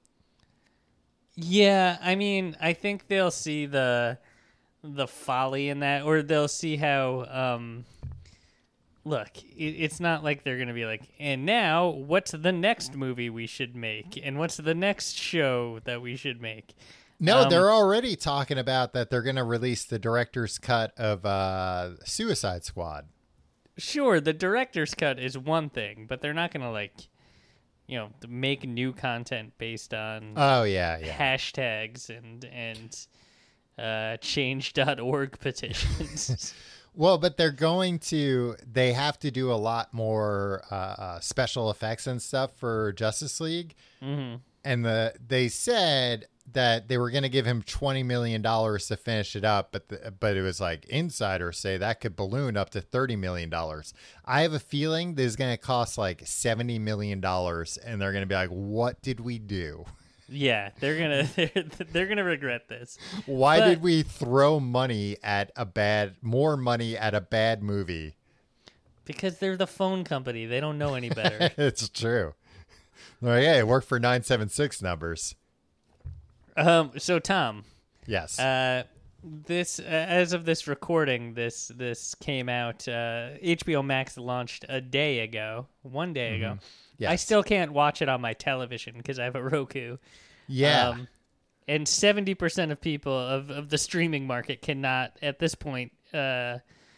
Yeah, I mean, I think they'll see the the folly in that, or they'll see how. Um, Look, it's not like they're going to be like, and now what's the next movie we should make? And what's the next show that we should make? No, Um, they're already talking about that they're going to release the director's cut of uh, Suicide Squad. Sure, the director's cut is one thing, but they're not going to, like, you know, make new content based on Oh, yeah, yeah. hashtags and, and uh, change dot org petitions. Well, but they're going to, they have to do a lot more uh, uh, special effects and stuff for Justice League. Mm-hmm. And the they said that they were going to give him twenty million dollars to finish it up. But, the, but it was like insiders say that could balloon up to thirty million dollars. I have a feeling this is going to cost like seventy million dollars. And they're going to be like, what did we do? Yeah, they're gonna they're, they're gonna regret this. Why But- did we throw money at a bad, more money at a bad movie? Because they're the phone company. They don't know any better. It's true. Like, hey, it worked for nine seven six numbers. um. So Tom, Yes. uh, this uh, as of this recording, this this came out. Uh, H B O Max launched a day ago, one day ago. Yes. I still can't watch it on my television because I have a Roku. yeah. Um, and seventy percent of people of, of the streaming market cannot, at this point, uh,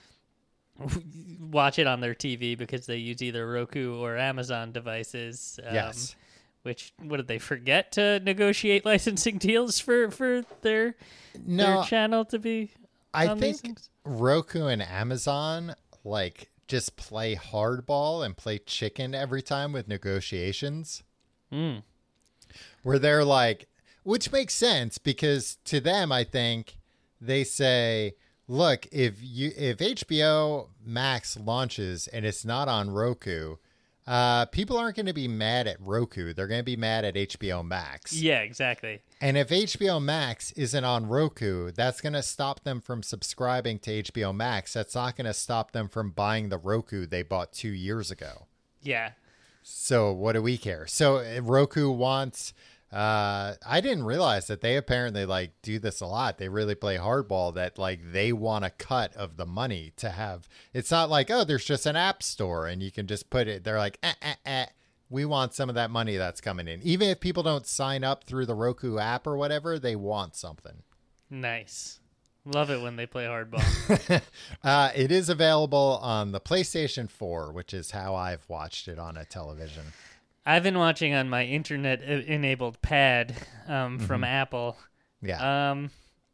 watch it on their T V because they use either Roku or Amazon devices. Um, Yes. Which, what did they forget to negotiate licensing deals for, for their, no, their channel to be I on these think things? Roku and Amazon like just play hardball and play chicken every time with negotiations. Mm. Where they're like, which makes sense because to them, I think they say, look, if you if H B O Max launches and it's not on Roku, uh, people aren't going to be mad at Roku. They're going to be mad at H B O Max. Yeah, exactly. And if H B O Max isn't on Roku, that's going to stop them from subscribing to H B O Max. That's not going to stop them from buying the Roku they bought two years ago. Yeah. So what do we care? So uh, Roku wants, uh, I didn't realize that they apparently like do this a lot. They really play hardball that like they want a cut of the money to have. It's not like, oh, there's just an app store and you can just put it. They're like, eh, eh, eh. We want some of that money that's coming in. Even if people don't sign up through the Roku app or whatever, they want something. Nice. Love it when they play hardball. uh, it is available on the PlayStation four, which is how I've watched it on a television. I've been watching on my internet-enabled pad um, from Apple. Yeah. Um,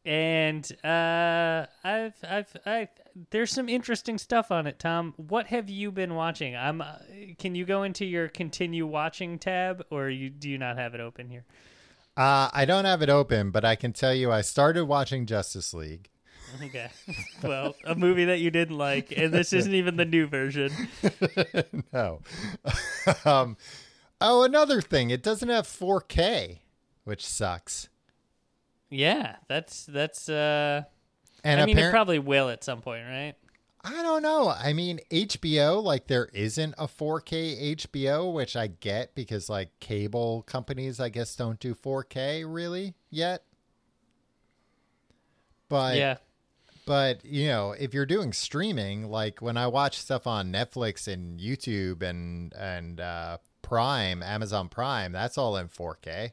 And uh, I've, I've, I. There's some interesting stuff on it, Tom. What have you been watching? I'm. Uh, can you go into your continue watching tab, or you do you not have it open here? Uh, I don't have it open, but I can tell you I started watching Justice League. Okay. Well, a movie that you didn't like, and this isn't even the new version. No. um, oh, another thing. It doesn't have four K, which sucks. Yeah, that's that's. Uh, And I mean, appar- it probably will at some point, right? I don't know. I mean, H B O, like there isn't a four K H B O, which I get because like cable companies, I guess, don't do four K really yet. But Yeah. But, you know, if you're doing streaming, like when I watch stuff on Netflix and YouTube and and uh, Prime, Amazon Prime, that's all in four K.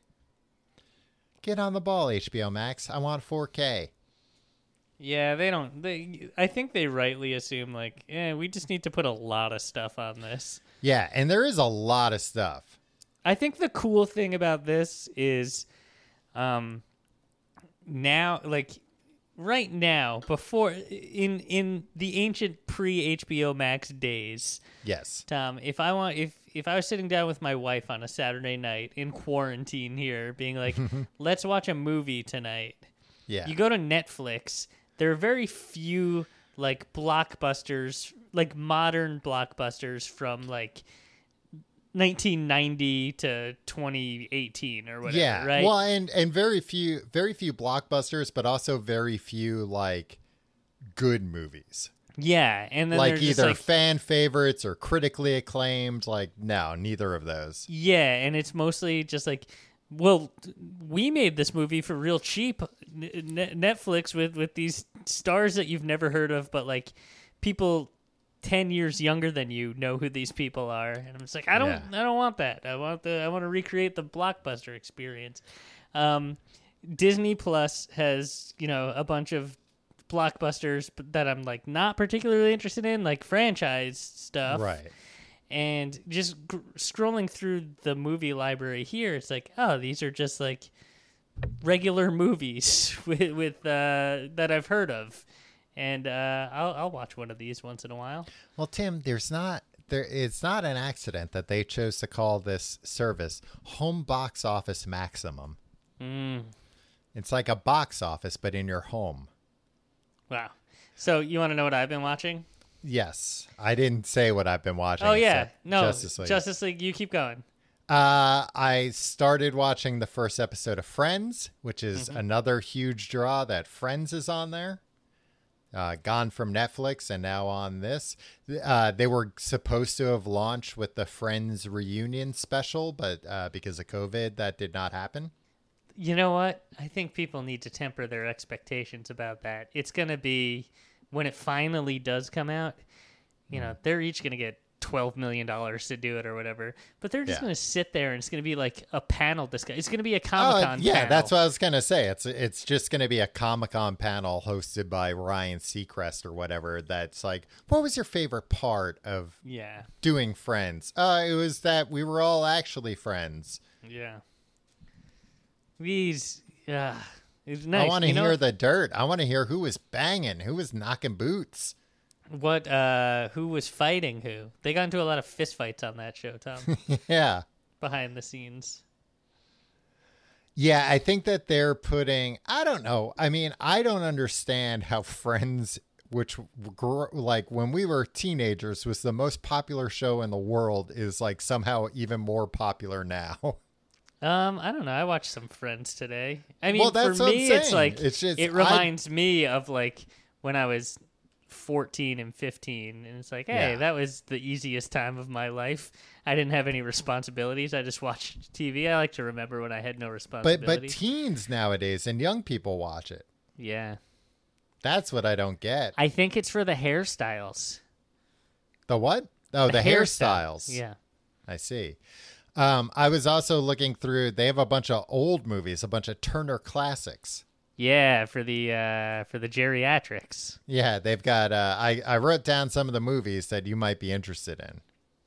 Get on the ball, H B O Max. I want four K. Yeah, they don't. They, I think they rightly assume like, yeah, we just need to put a lot of stuff on this. Yeah, and there is a lot of stuff. I think the cool thing about this is, um, now like right now before in in the ancient pre H B O Max days. Yes. Tom, if I want, if if I was sitting down with my wife on a Saturday night in quarantine here, being like, let's watch a movie tonight. Yeah. You go to Netflix. There are very few like blockbusters, like modern blockbusters from like nineteen ninety to twenty eighteen or whatever. Yeah. Right. Well, and and very few, very few blockbusters, but also very few like good movies. Yeah, and then Like they're just either like, fan favorites or critically acclaimed. Like no, neither of those. yeah, and it's mostly just like, well, we made this movie for real cheap. N- Netflix with with these stars that you've never heard of, but like people ten years younger than you know who these people are, and I'm just like, I don't, Yeah. I don't want that. I want the, I want to recreate the blockbuster experience. Um, Disney Plus has, you know, a bunch of blockbusters that I'm like not particularly interested in, like franchise stuff, Right. and just gr- scrolling through the movie library here, it's like, oh, these are just like regular movies with, with uh, that I've heard of, and uh, I'll I'll watch one of these once in a while. Well, Tim, there's not there. It's not an accident that they chose to call this service Home Box Office Maximum. Mm. It's like a box office, but in your home. Wow. So you want to know what I've been watching? Yes, I didn't say what I've been watching. Oh yeah, except no, Justice League. Justice League. You keep going. Uh, I started watching the first episode of Friends, which is Mm-hmm. another huge draw that Friends is on there. Uh, gone from Netflix and now on this. Uh, they were supposed to have launched with the Friends reunion special, but uh, because of COVID, that did not happen. You know what? I think people need to temper their expectations about that. It's going to be, when it finally does come out, you know, they're each going to get twelve million dollars to do it or whatever. But they're just Yeah. going to sit there and it's going to be like a panel discussion. It's going to be a Oh, Comic-Con yeah, panel. that's what I was gonna say. It's it's just gonna be a Comic-Con panel hosted by Ryan Seacrest or whatever. That's like, what was your favorite part of Yeah. doing Friends? Uh, it was that we were all actually friends. Yeah. These, uh, it's nice. I want to You know hear the dirt. I want to hear who was banging, who was knocking boots. what, uh, who was fighting who. They got into a lot of fistfights on that show, Tom, Yeah. behind the scenes. Yeah, I think that they're putting, I don't know. I mean, I don't understand how Friends, which gr- like when we were teenagers was the most popular show in the world, is like somehow even more popular now. Um, I don't know. I watched some Friends today. I mean, Well, that's for what I'm me, it's saying. like It's just- it I- reminds me of like when I was fourteen and fifteen, and it's like, hey, Yeah. that was the easiest time of my life. I didn't have any responsibilities. I just watched T V. I like to remember when I had no But responsibilities. but teens nowadays and young people watch it. yeah, That's what I don't get. I think it's for the hairstyles. The what? Oh, the, hairstyle. hairstyles. Yeah. I see. Um, I was also looking through. They have a bunch of old movies, a bunch of Turner classics. Yeah, for the uh, for the geriatrics. Yeah, they've got. Uh, I I wrote down some of the movies that you might be interested in.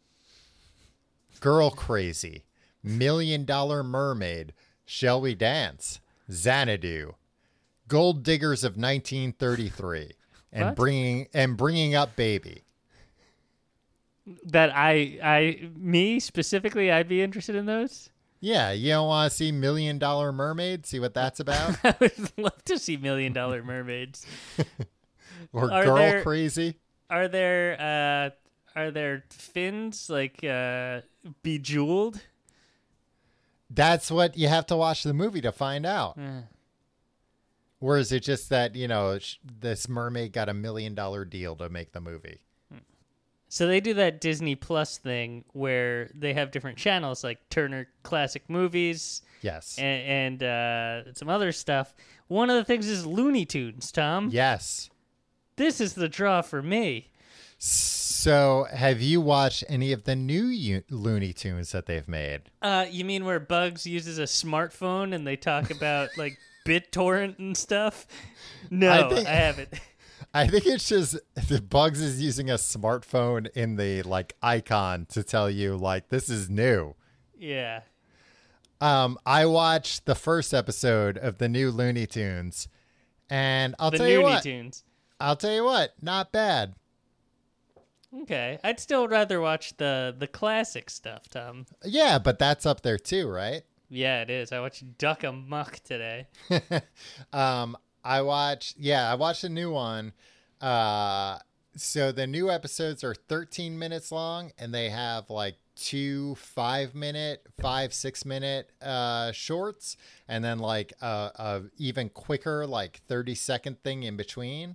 Girl Crazy, Million Dollar Mermaid, Shall We Dance, Xanadu, Gold Diggers of nineteen thirty-three and What? bringing and bringing up Baby. That I, I, me specifically, I'd be interested in those. Yeah, you don't want to see Million Dollar Mermaid? See what that's about? I would love to see Million Dollar Mermaids. Or Are Girl there- Crazy? Are there, uh, are there fins like uh, Bejeweled? That's what you have to watch the movie to find out. Or is it just that, you know, sh- this mermaid got a million dollar deal to make the movie? So they do that Disney Plus thing where they have different channels like Turner Classic Movies Yes. and, and uh, some other stuff. One of the things is Looney Tunes, Tom. Yes. This is the draw for me. So, have you watched any of the new U- Looney Tunes that they've made? Uh, you mean where Bugs uses a smartphone and they talk about like BitTorrent and stuff? No, I I, think- haven't. I think it's just the Bugs is using a smartphone in the like icon to tell you like this is new. Yeah. Um, I watched the first episode of the new Looney Tunes, and I'll The tell you Looney what. Tunes. I'll tell you what, not bad. Okay. I'd still rather watch the the classic stuff, Tom. Yeah, but that's up there too, right? Yeah, it is. I watched Duck Amuck today. um, I watched, yeah, I watched a new one. Uh, so the new episodes are thirteen minutes long, and they have like two five minute, five six minute uh shorts, and then like a, a even quicker like thirty second thing in between.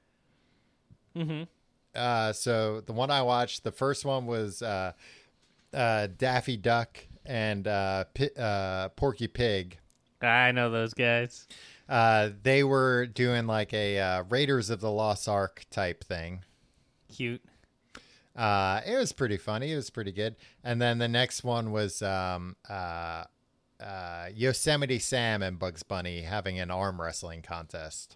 Mm-hmm. Uh, so the one I watched, the first one was uh, uh, Daffy Duck and uh, P- uh, Porky Pig. I know those guys. Uh, they were doing like a uh, Raiders of the Lost Ark type thing. Cute. Uh, it was pretty funny. It was pretty good. And then the next one was um, uh, uh, Yosemite Sam and Bugs Bunny having an arm wrestling contest.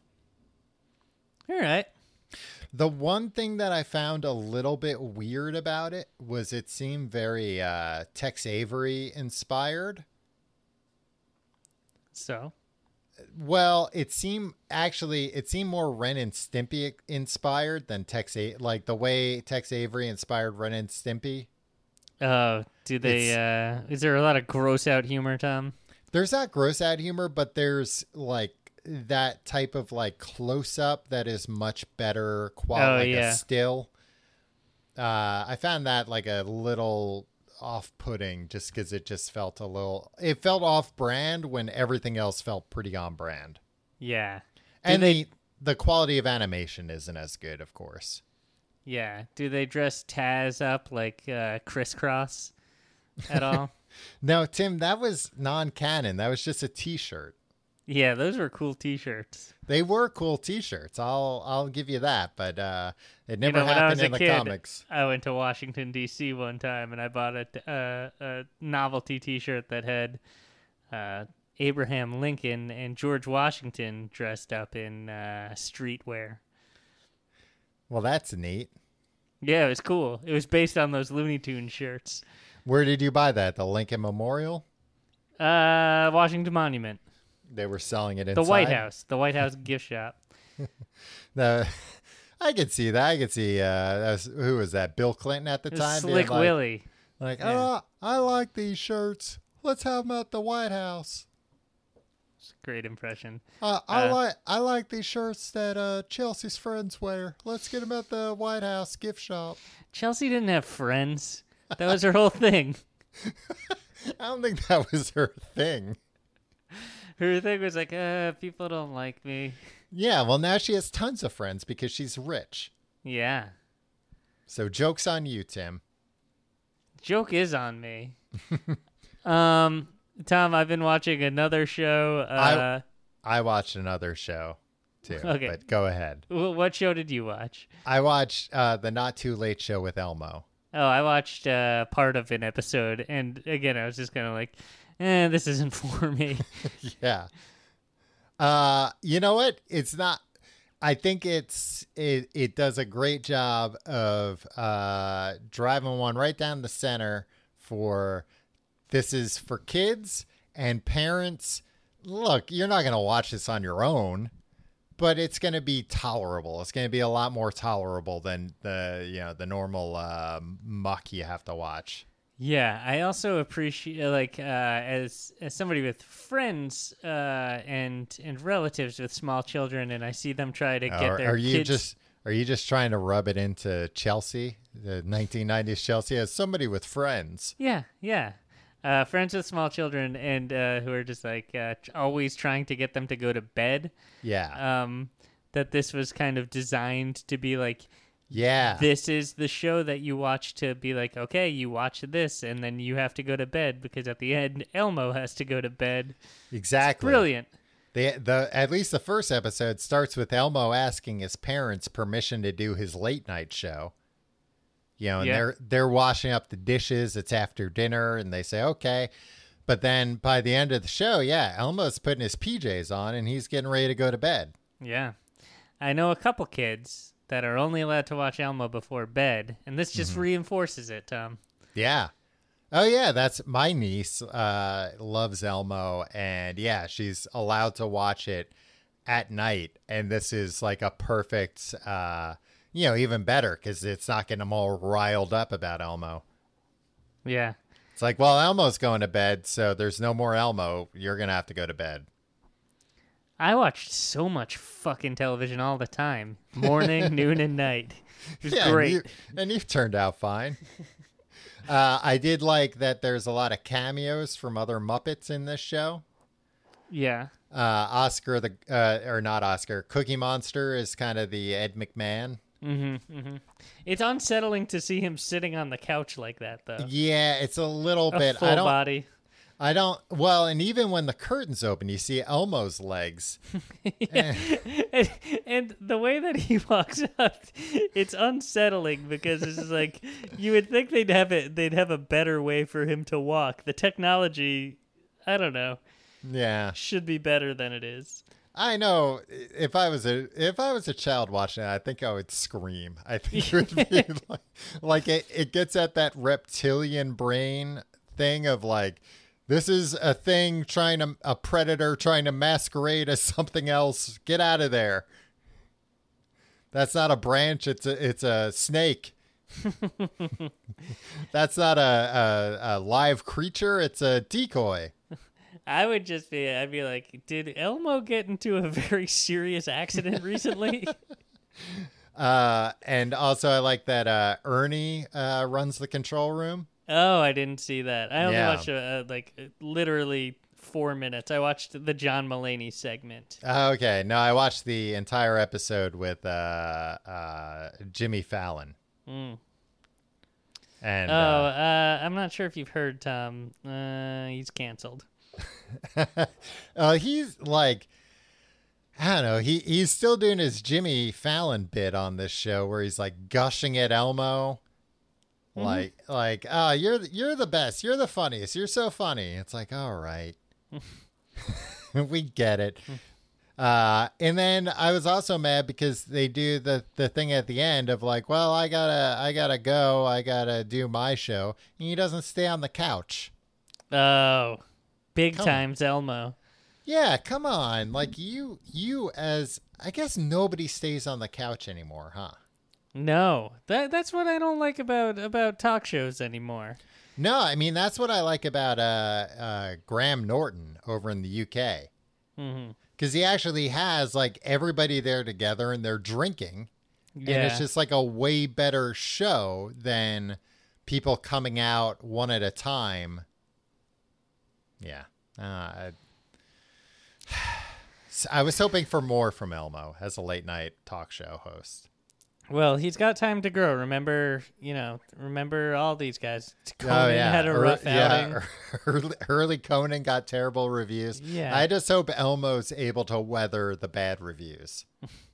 All right. The one thing that I found a little bit weird about it was it seemed very uh, Tex Avery inspired. So, Well, it seemed actually it seemed more Ren and Stimpy inspired than Tex A- like the way Tex Avery inspired Ren and Stimpy. uh, do they? Uh, is there a lot of gross out humor, Tom? There's not gross out humor, but there's like that type of like close up that is much better quality, Oh, like yeah. a still. Uh, I found that like a little off-putting just because it just felt a little. It felt off-brand when everything else felt pretty on brand, Yeah. Do and they? the the quality of animation isn't as good, of course. Yeah. Do they dress Taz up like uh, Crisscross at all? No, Tim, that was non-canon. That was just a T-shirt. Yeah, those were cool T-shirts. They were cool T-shirts. I'll I'll give you that, but uh, it You never know, when I happened was a in the kid, comics. I went to Washington D C one time, and I bought a, uh, a novelty T-shirt that had uh, Abraham Lincoln and George Washington dressed up in uh, streetwear. Well, that's neat. Yeah, it was cool. It was based on those Looney Tunes shirts. Where did you buy that? The Lincoln Memorial? Uh, Washington Monument, They were selling it the inside. White House, the White House gift shop. The, I could see that. I could see. Uh, that was, who was that? Bill Clinton at the It was time. being Slick like, Willie. Like, Yeah. oh, I like these shirts. Let's have them at the White House. It's a great impression. Uh, I Uh, like I like these shirts that uh, Chelsea's friends wear. Let's get them at the White House gift shop. Chelsea didn't have friends. That was her whole thing. I don't think that was her thing. Her thing was like, uh, people don't like me. Yeah, well, now she has tons of friends because she's rich. Yeah. So joke's on you, Tim. Joke is on me. um, Tom, I've been watching another show. Uh, I watched another show, too. Okay. But go ahead. wh- what show did you watch? I watched uh, the Not Too Late Show with Elmo. Oh, I watched uh, part of an episode, and again, I was just kind of like, eh, this isn't for me. Yeah. Uh, you know what? It's not. I think it's it. It does a great job of uh, driving one right down the center for this is for kids and parents. Look, you're not going to watch this on your own. but it's going to be tolerable. It's going to be a lot more tolerable than the, you know, the normal uh, muck you have to watch. Yeah, I also appreciate, like, uh, as as somebody with friends uh, and and relatives with small children, and I see them try to get Are, their are you kids. just are you just trying to rub it into Chelsea, the nineteen nineties Chelsea, as somebody with friends? Yeah, yeah. Uh, friends with small children and uh, who are just like uh, tr- always trying to get them to go to bed. Yeah, Um, that this was kind of designed to be like, yeah. this is the show that you watch to be like, okay, you watch this and then you have to go to bed because at the end Elmo has to go to bed. Exactly. Brilliant. The the at least the first episode starts with Elmo asking his parents permission to do his late night show. You know, and Yeah. they're they're washing up the dishes. It's after dinner, and they say okay. But then by the end of the show, yeah, Elmo's putting his P Js on and he's getting ready to go to bed. Yeah. I know a couple kids that are only allowed to watch Elmo before bed, and this just reinforces it, Tom. Yeah. Oh yeah, that's my niece uh loves Elmo, and yeah, she's allowed to watch it at night, and this is like a perfect uh you know, even better because it's not getting them all riled up about Elmo. Yeah. It's like, well, Elmo's going to bed, so there's no more Elmo. You're going to have to go to bed. I watched so much fucking television all the time. Morning, noon, and night. It was Yeah, great. And, you, and you've turned out fine. uh, I did like that there's a lot of cameos from other Muppets in this show. Yeah. Uh, Oscar, the uh, or not Oscar, Cookie Monster is kind of the Ed McMahon. Mm-hmm, mm-hmm. It's unsettling to see him sitting on the couch like that, though. Yeah, it's a little A bit. full I don't. body. I don't. Well, and even when the curtains open, you see Elmo's legs. Yeah. and, and the way that he walks out, it's unsettling because it's just like you would think they'd have it. They'd have a better way for him to walk. The technology, I don't know, Yeah. should be better than it is. I know if I was a if I was a child watching it, I think I would scream. I think it would be like, like it, it gets at that reptilian brain thing of like, this is a thing trying to a predator trying to masquerade as something else. Get out of there. That's not a branch. It's a it's a snake. That's not a, a a live creature. It's a decoy. I would just be, I'd be like, did Elmo get into a very serious accident recently? Uh, and also I like that uh, Ernie uh, runs the control room. Oh, I didn't see that. I only Yeah. watched uh, uh, like uh, literally four minutes. I watched the John Mulaney segment. Oh, okay, no, I watched the entire episode with uh, uh, Jimmy Fallon. Mm. And Oh, uh, uh, I'm not sure if you've heard, Tom. Uh, he's canceled. uh, he's like, I don't know, he he's still doing his Jimmy Fallon bit on this show where he's like gushing at Elmo. Mm-hmm. Like, like, oh, you're you're the best. You're the funniest. You're so funny. It's like, all right, we get it. Uh, and then I was also mad because they do the the thing at the end of like, well, I gotta I gotta go. I gotta do my show. And he doesn't stay on the couch. Oh, big Come times Elmo. Yeah, come on. Like you you as I guess nobody stays on the couch anymore, huh? No, that that's what I don't like about about talk shows anymore. No, I mean that's what I like about uh, uh, Graham Norton over in the U K, Mm-hmm. because he actually has like everybody there together and they're drinking, Yeah, and it's just like a way better show than people coming out one at a time. Yeah, uh, I, I was hoping for more from Elmo as a late night talk show host. well, he's got time to grow. Remember, you know, remember all these guys. Oh Conan yeah, had a Ear- rough outing. yeah. Early, early Conan got terrible reviews. Yeah. I just hope Elmo's able to weather the bad reviews.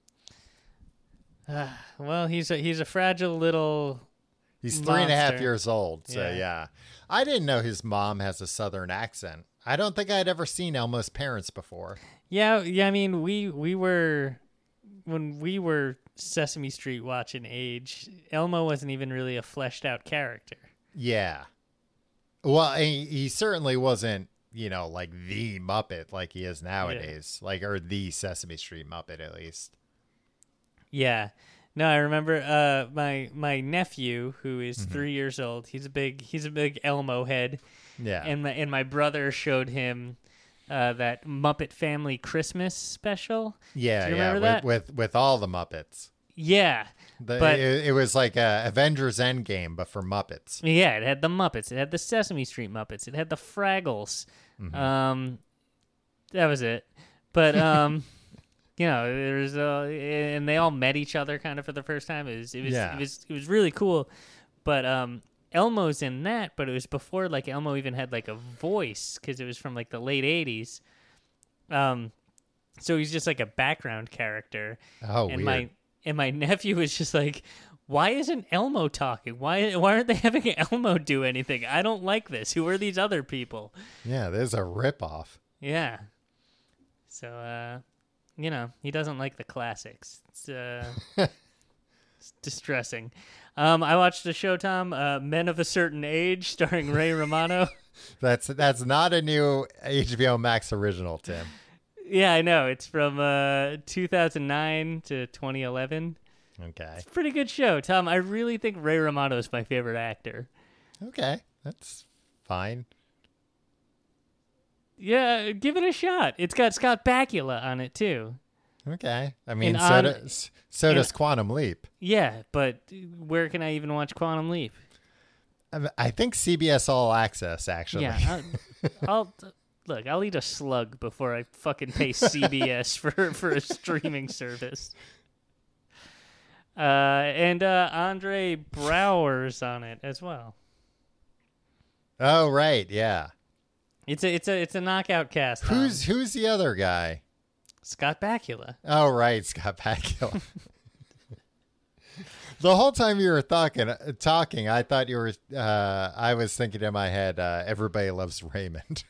Well, he's a he's a fragile little. He's three and a half Monster. years old, so Yeah. yeah. I didn't know his mom has a southern accent. I don't think I'd ever seen Elmo's parents before. Yeah, yeah. I mean, we we were when we were Sesame Street watching age. Elmo wasn't even really a fleshed out character. Yeah. Well, he, he certainly wasn't you know, like the Muppet like he is nowadays, yeah. like or the Sesame Street Muppet at least. Yeah. No, I remember uh, my my nephew who is mm-hmm. three years old. He's a big he's a big Elmo head. Yeah. And my and my brother showed him uh, that Muppet Family Christmas special. Yeah, Do you yeah, remember that? With, with with all the Muppets. Yeah. The, but it, it was like a Avengers Endgame, but for Muppets. Yeah, it had the Muppets. It had the Sesame Street Muppets. It had the Fraggles. Mm-hmm. Um, that was it. But um, you know, there's uh, and they all met each other kind of for the first time. It was it was yeah. it was it was really cool. But um, Elmo's in that, but it was before like Elmo even had like a voice because it was from like the late eighties. Um, so he's just like a background character. Oh, and weird. my And my nephew was just like, why isn't Elmo talking? Why why aren't they having Elmo do anything? I don't like this. Who are these other people? Yeah, there's a ripoff. Yeah. So, uh, you know, he doesn't like the classics. It's, uh, it's distressing. Um, I watched the show, Tom, uh, Men of a Certain Age, starring Ray Romano. That's that's not a new H B O Max original, Tim. Yeah, I know. It's from uh, two thousand nine to twenty eleven. Okay. It's a pretty good show, Tom. I really think Ray Romano is my favorite actor. Okay, that's fine. Yeah, give it a shot. It's got Scott Bakula on it, too. Okay. I mean, And so, on- does, so does Quantum Leap. Yeah, but where can I even watch Quantum Leap? I I think C B S All Access, actually. Yeah, I'll, I'll look. I'll eat a slug before I fucking pay C B S for for a streaming service. Uh, and uh, Andre Braugher's on it as well. Oh, right. Yeah. It's a it's a it's a knockout cast. Tom. Who's who's the other guy? Scott Bakula? Oh, right, Scott Bakula. The whole time you were talking, talking, I thought you were. Uh, I was thinking in my head, uh, "Everybody Loves Raymond."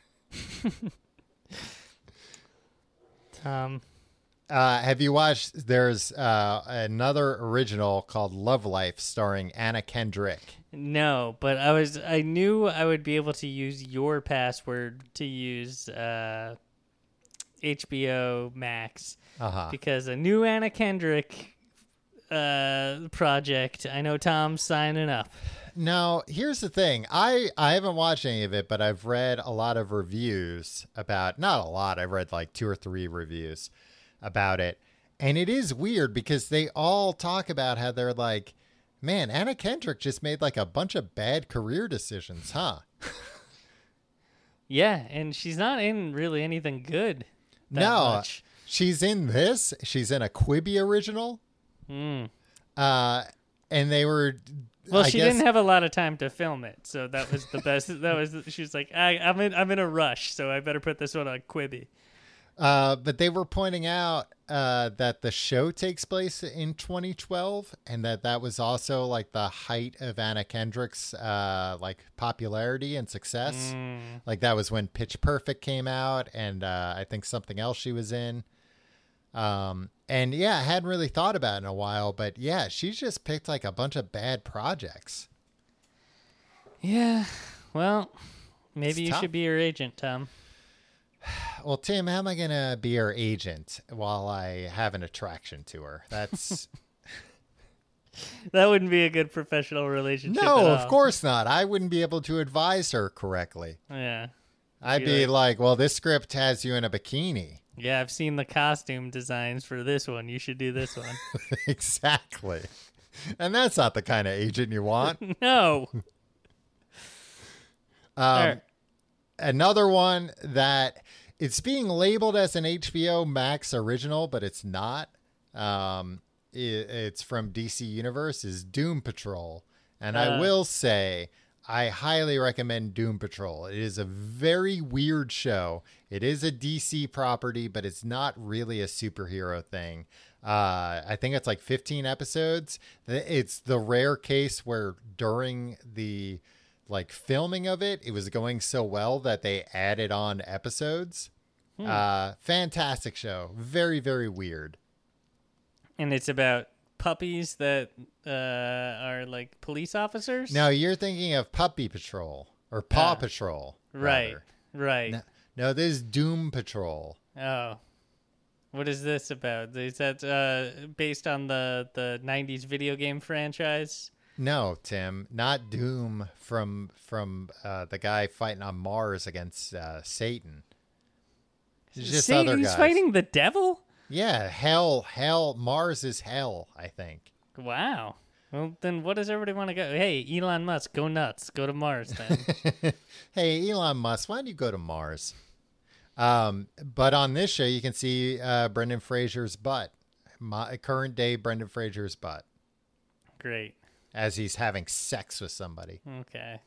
Um, uh, have you watched? There's uh, another original called Love Life, starring Anna Kendrick. no, but I was I knew I would be able to use your password to use uh, H B O Max Uh-huh. because a new Anna Kendrick uh, project. I know Tom's signing up. Now, here's the thing. I, I haven't watched any of it, but I've read a lot of reviews about, not a lot, I've read like two or three reviews about it. And it is weird because they all talk about how they're like, man, Anna Kendrick just made like a bunch of bad career decisions, huh? Yeah, and she's not in really anything good. That No, much. she's in this. She's in a Quibi original. Mm. Uh, and they were... Well, I she guess, didn't have a lot of time to film it, so that was the best. That was she was like, I, I'm in, I'm in a rush, so I better put this one on Quibi. Uh, but they were pointing out uh, that the show takes place in twenty twelve, and that that was also like the height of Anna Kendrick's uh, like popularity and success. Mm. Like that was when Pitch Perfect came out, and uh, I think something else she was in. Um, and yeah, I hadn't really thought about it in a while, but yeah, she's just picked like a bunch of bad projects. Yeah, well, maybe It's you tough. should be her agent, Tom. Well, Tim, how am I going to be her agent while I have an attraction to her? That's That wouldn't be a good professional relationship. no, at of all. course not. I wouldn't be able to advise her correctly. Yeah, I'd Be be like- like, well, this script has you in a bikini. yeah. I've seen the costume designs for this one. You should do this one. Exactly. And that's not the kind of agent you want. No. Um, Sure. Another one that it's being labeled as an H B O Max original, but it's not. Um, i it's from D C Universe, is Doom Patrol. And I Uh. will say, I highly recommend Doom Patrol. It is a very weird show. It is a D C property, but it's not really a superhero thing. Uh, I think it's like fifteen episodes. It's the rare case where during the like filming of it, it was going so well that they added on episodes. Hmm. Uh, fantastic show. Very, very weird. And it's about puppies that uh, are like police officers. Now you're thinking of Puppy Patrol or Paw Ah. Patrol. Right. rather. Right. No, no, this is Doom Patrol. Oh. What is this about? Is that uh, based on the, the nineties video game franchise? No, Tim, not Doom from from uh, the guy fighting on Mars against uh, Satan. It's just Satan's other guys. fighting the devil? Yeah, hell, hell. Mars is hell, I think. Wow. Well, then what does everybody want to go? Hey, Elon Musk, go nuts. Go to Mars then. Hey, Elon Musk, why don't you go to Mars? Um, but on this show, you can see uh, Brendan Fraser's butt, My, current day Brendan Fraser's butt, Great. as he's having sex with somebody. Okay.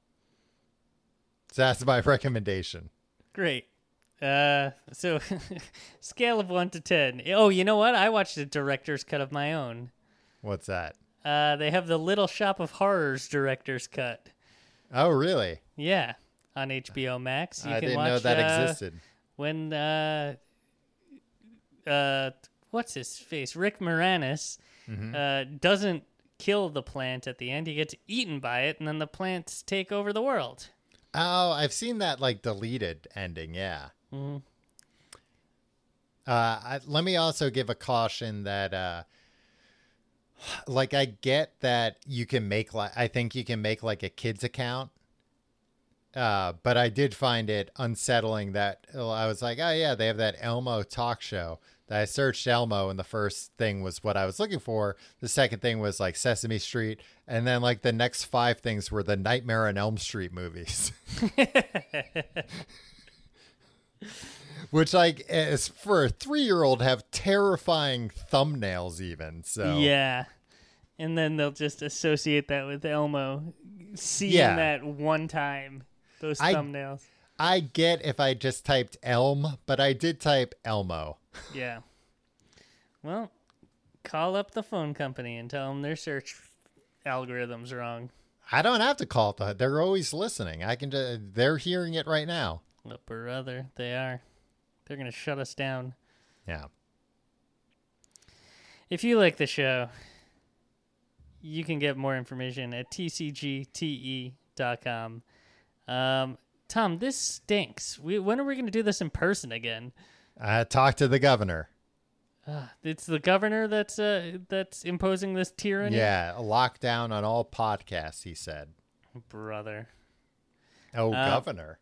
So that's my recommendation. Great. Uh, so, scale of one to ten. Oh, you know what? I watched a director's cut of my own. What's that? Uh, they have the Little Shop of Horrors director's cut. Oh, really? Yeah, on H B O Max. You I can didn't watch, know that uh, existed. When uh, uh, what's his face? Rick Moranis Mm-hmm. uh, doesn't kill the plant at the end. He gets eaten by it, and then the plants take over the world. Oh, I've seen that like deleted ending. Yeah. Mm-hmm. Uh, I, let me also give a caution that, uh, like, I get that you can make like I think you can make like a kid's account. Uh, but I did find it unsettling that well, I was like, oh yeah, they have that Elmo talk show. That I searched Elmo, and the first thing was what I was looking for. The second thing was like Sesame Street, and then like the next five things were the Nightmare on Elm Street movies. Which, like, as for a three-year-old, have terrifying thumbnails even. So Yeah. And then they'll just associate that with Elmo. Seeing Yeah. that one time, those I- thumbnails. I get if I just typed Elm, but I did type Elmo. Yeah. Well, call up the phone company and tell them their search algorithm's wrong. I don't have to call it that. They're always listening. I can. Just, they're hearing it right now. Look, brother, they are. They're going to shut us down. Yeah. If you like the show, you can get more information at t c g t e dot com. Um, Tom, this stinks. We, when are we going to do this in person again? Uh, talk to the governor. Uh, it's the governor that's uh, that's imposing this tyranny? Yeah, a lockdown on all podcasts, he said. Brother. Oh, Uh, governor.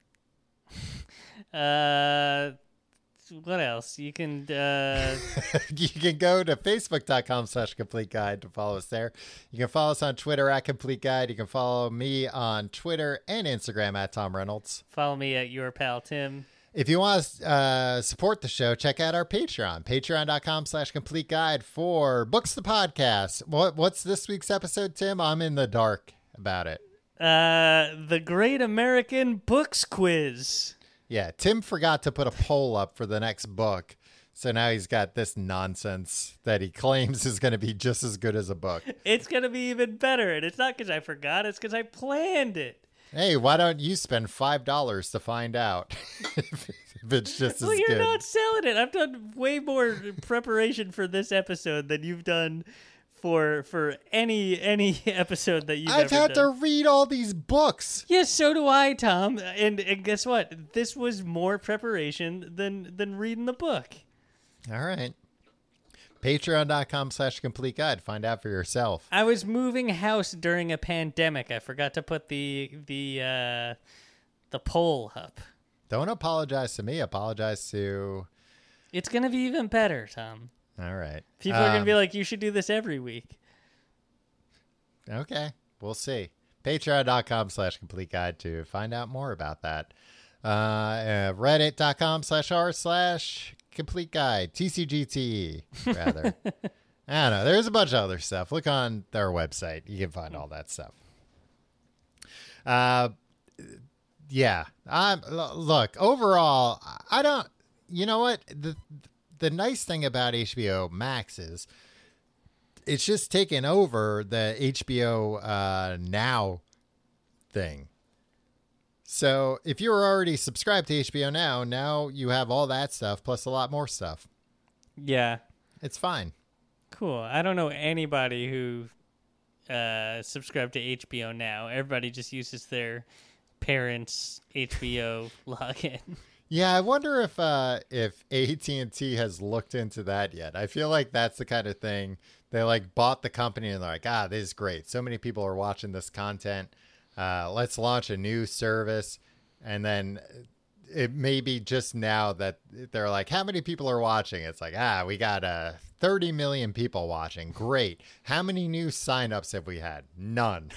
Uh, what else? You can... Uh, You can go to facebook.com slash complete guide to follow us there. You can follow us on Twitter at complete guide. You can follow me on Twitter and Instagram at Tom Reynolds. follow me at your pal Tim. If you want to uh, support the show, check out our Patreon, patreon.com slash complete guide for Books the Podcast. What, what's this week's episode, Tim? I'm in the dark about it. Uh, the Great American Books Quiz. Yeah, Tim forgot to put a poll up for the next book. So now he's got this nonsense that he claims is going to be just as good as a book. It's going to be even better. And it's not because I forgot. It's because I planned it. Hey, why don't you spend five dollars to find out if it's just Well, as you're good? not selling it. I've done way more preparation for this episode than you've done for for any any episode that you've I've ever had done. to read all these books. Yes, so do I, Tom. And, and guess what? This was more preparation than than reading the book. All right. Patreon.com slash complete guide. Find out for yourself. I was moving house during a pandemic. I forgot to put the the uh, the poll up. Don't apologize to me. Apologize to. It's gonna be even better, Tom. All right. People are gonna Um, be like, "You should do this every week." Okay. We'll see. Patreon.com slash complete guide to find out more about that. Uh, uh, Reddit.com slash r slash complete guide. T C G T E, rather. I don't know. There's a bunch of other stuff. Look on their website. You can find all that stuff. Uh, yeah. I'm, l- look, overall, I don't, you know what? The, the nice thing about H B O Max is it's just taken over the H B O uh, Now thing. So if you were already subscribed to H B O Now, now you have all that stuff plus a lot more stuff. Yeah, It's fine. cool. I don't know anybody who uh, subscribed to H B O Now. Everybody just uses their parents' H B O login. Yeah, I wonder if uh, if A T and T has looked into that yet. I feel like that's the kind of thing they like bought the company and they're like, ah, this is great. So many people are watching this content. Uh, let's launch a new service. And then it may be just now that they're like, how many people are watching? It's like, ah, we got uh, thirty million people watching. Great. How many new signups have we had? None.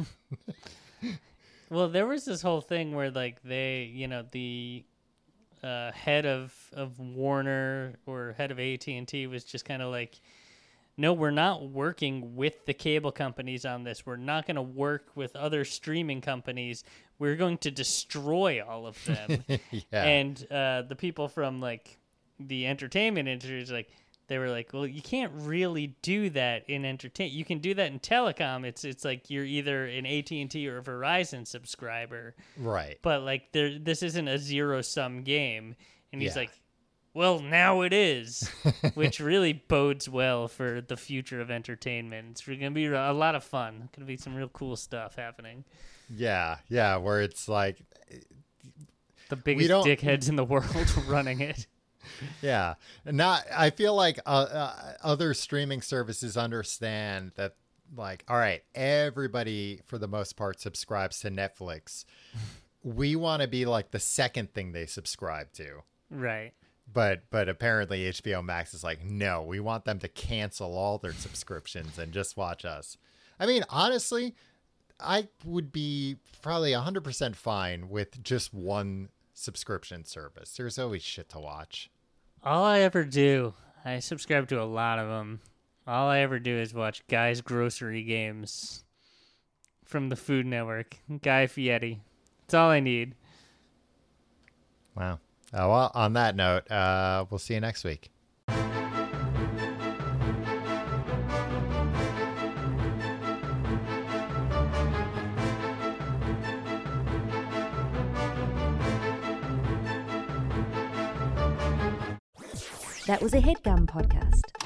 Well, there was this whole thing where like they, you know, the uh, head of, of Warner or head of A T and T was just kind of like, no, we're not working with the cable companies on this. We're not going to work with other streaming companies. We're going to destroy all of them. Yeah. And uh, the people from like the entertainment industry, like, they were like, well, you can't really do that in entertain. You can do that in telecom. It's it's like you're either an A T and T or a Verizon subscriber. Right. But like there, this isn't a zero sum game. And he's Yeah. like, well, now it is, which really bodes well for the future of entertainment. It's going to be a lot of fun. Going to be some real cool stuff happening. Yeah. Yeah. Where it's like, The biggest don't- dickheads in the world running it. yeah. Not, I feel like uh, uh, other streaming services understand that, like, all right, everybody for the most part subscribes to Netflix. We want to be like the second thing they subscribe to. Right. But but apparently H B O Max is like, no, we want them to cancel all their subscriptions and just watch us. I mean, honestly, I would be probably one hundred percent fine with just one subscription service. There's always shit to watch. All I ever do, I subscribe to a lot of them. All I ever do is watch Guy's Grocery Games from the Food Network. Guy Fieri. That's all I need. Wow. Uh, well, on that note, uh, we'll see you next week. That was a HeadGum podcast.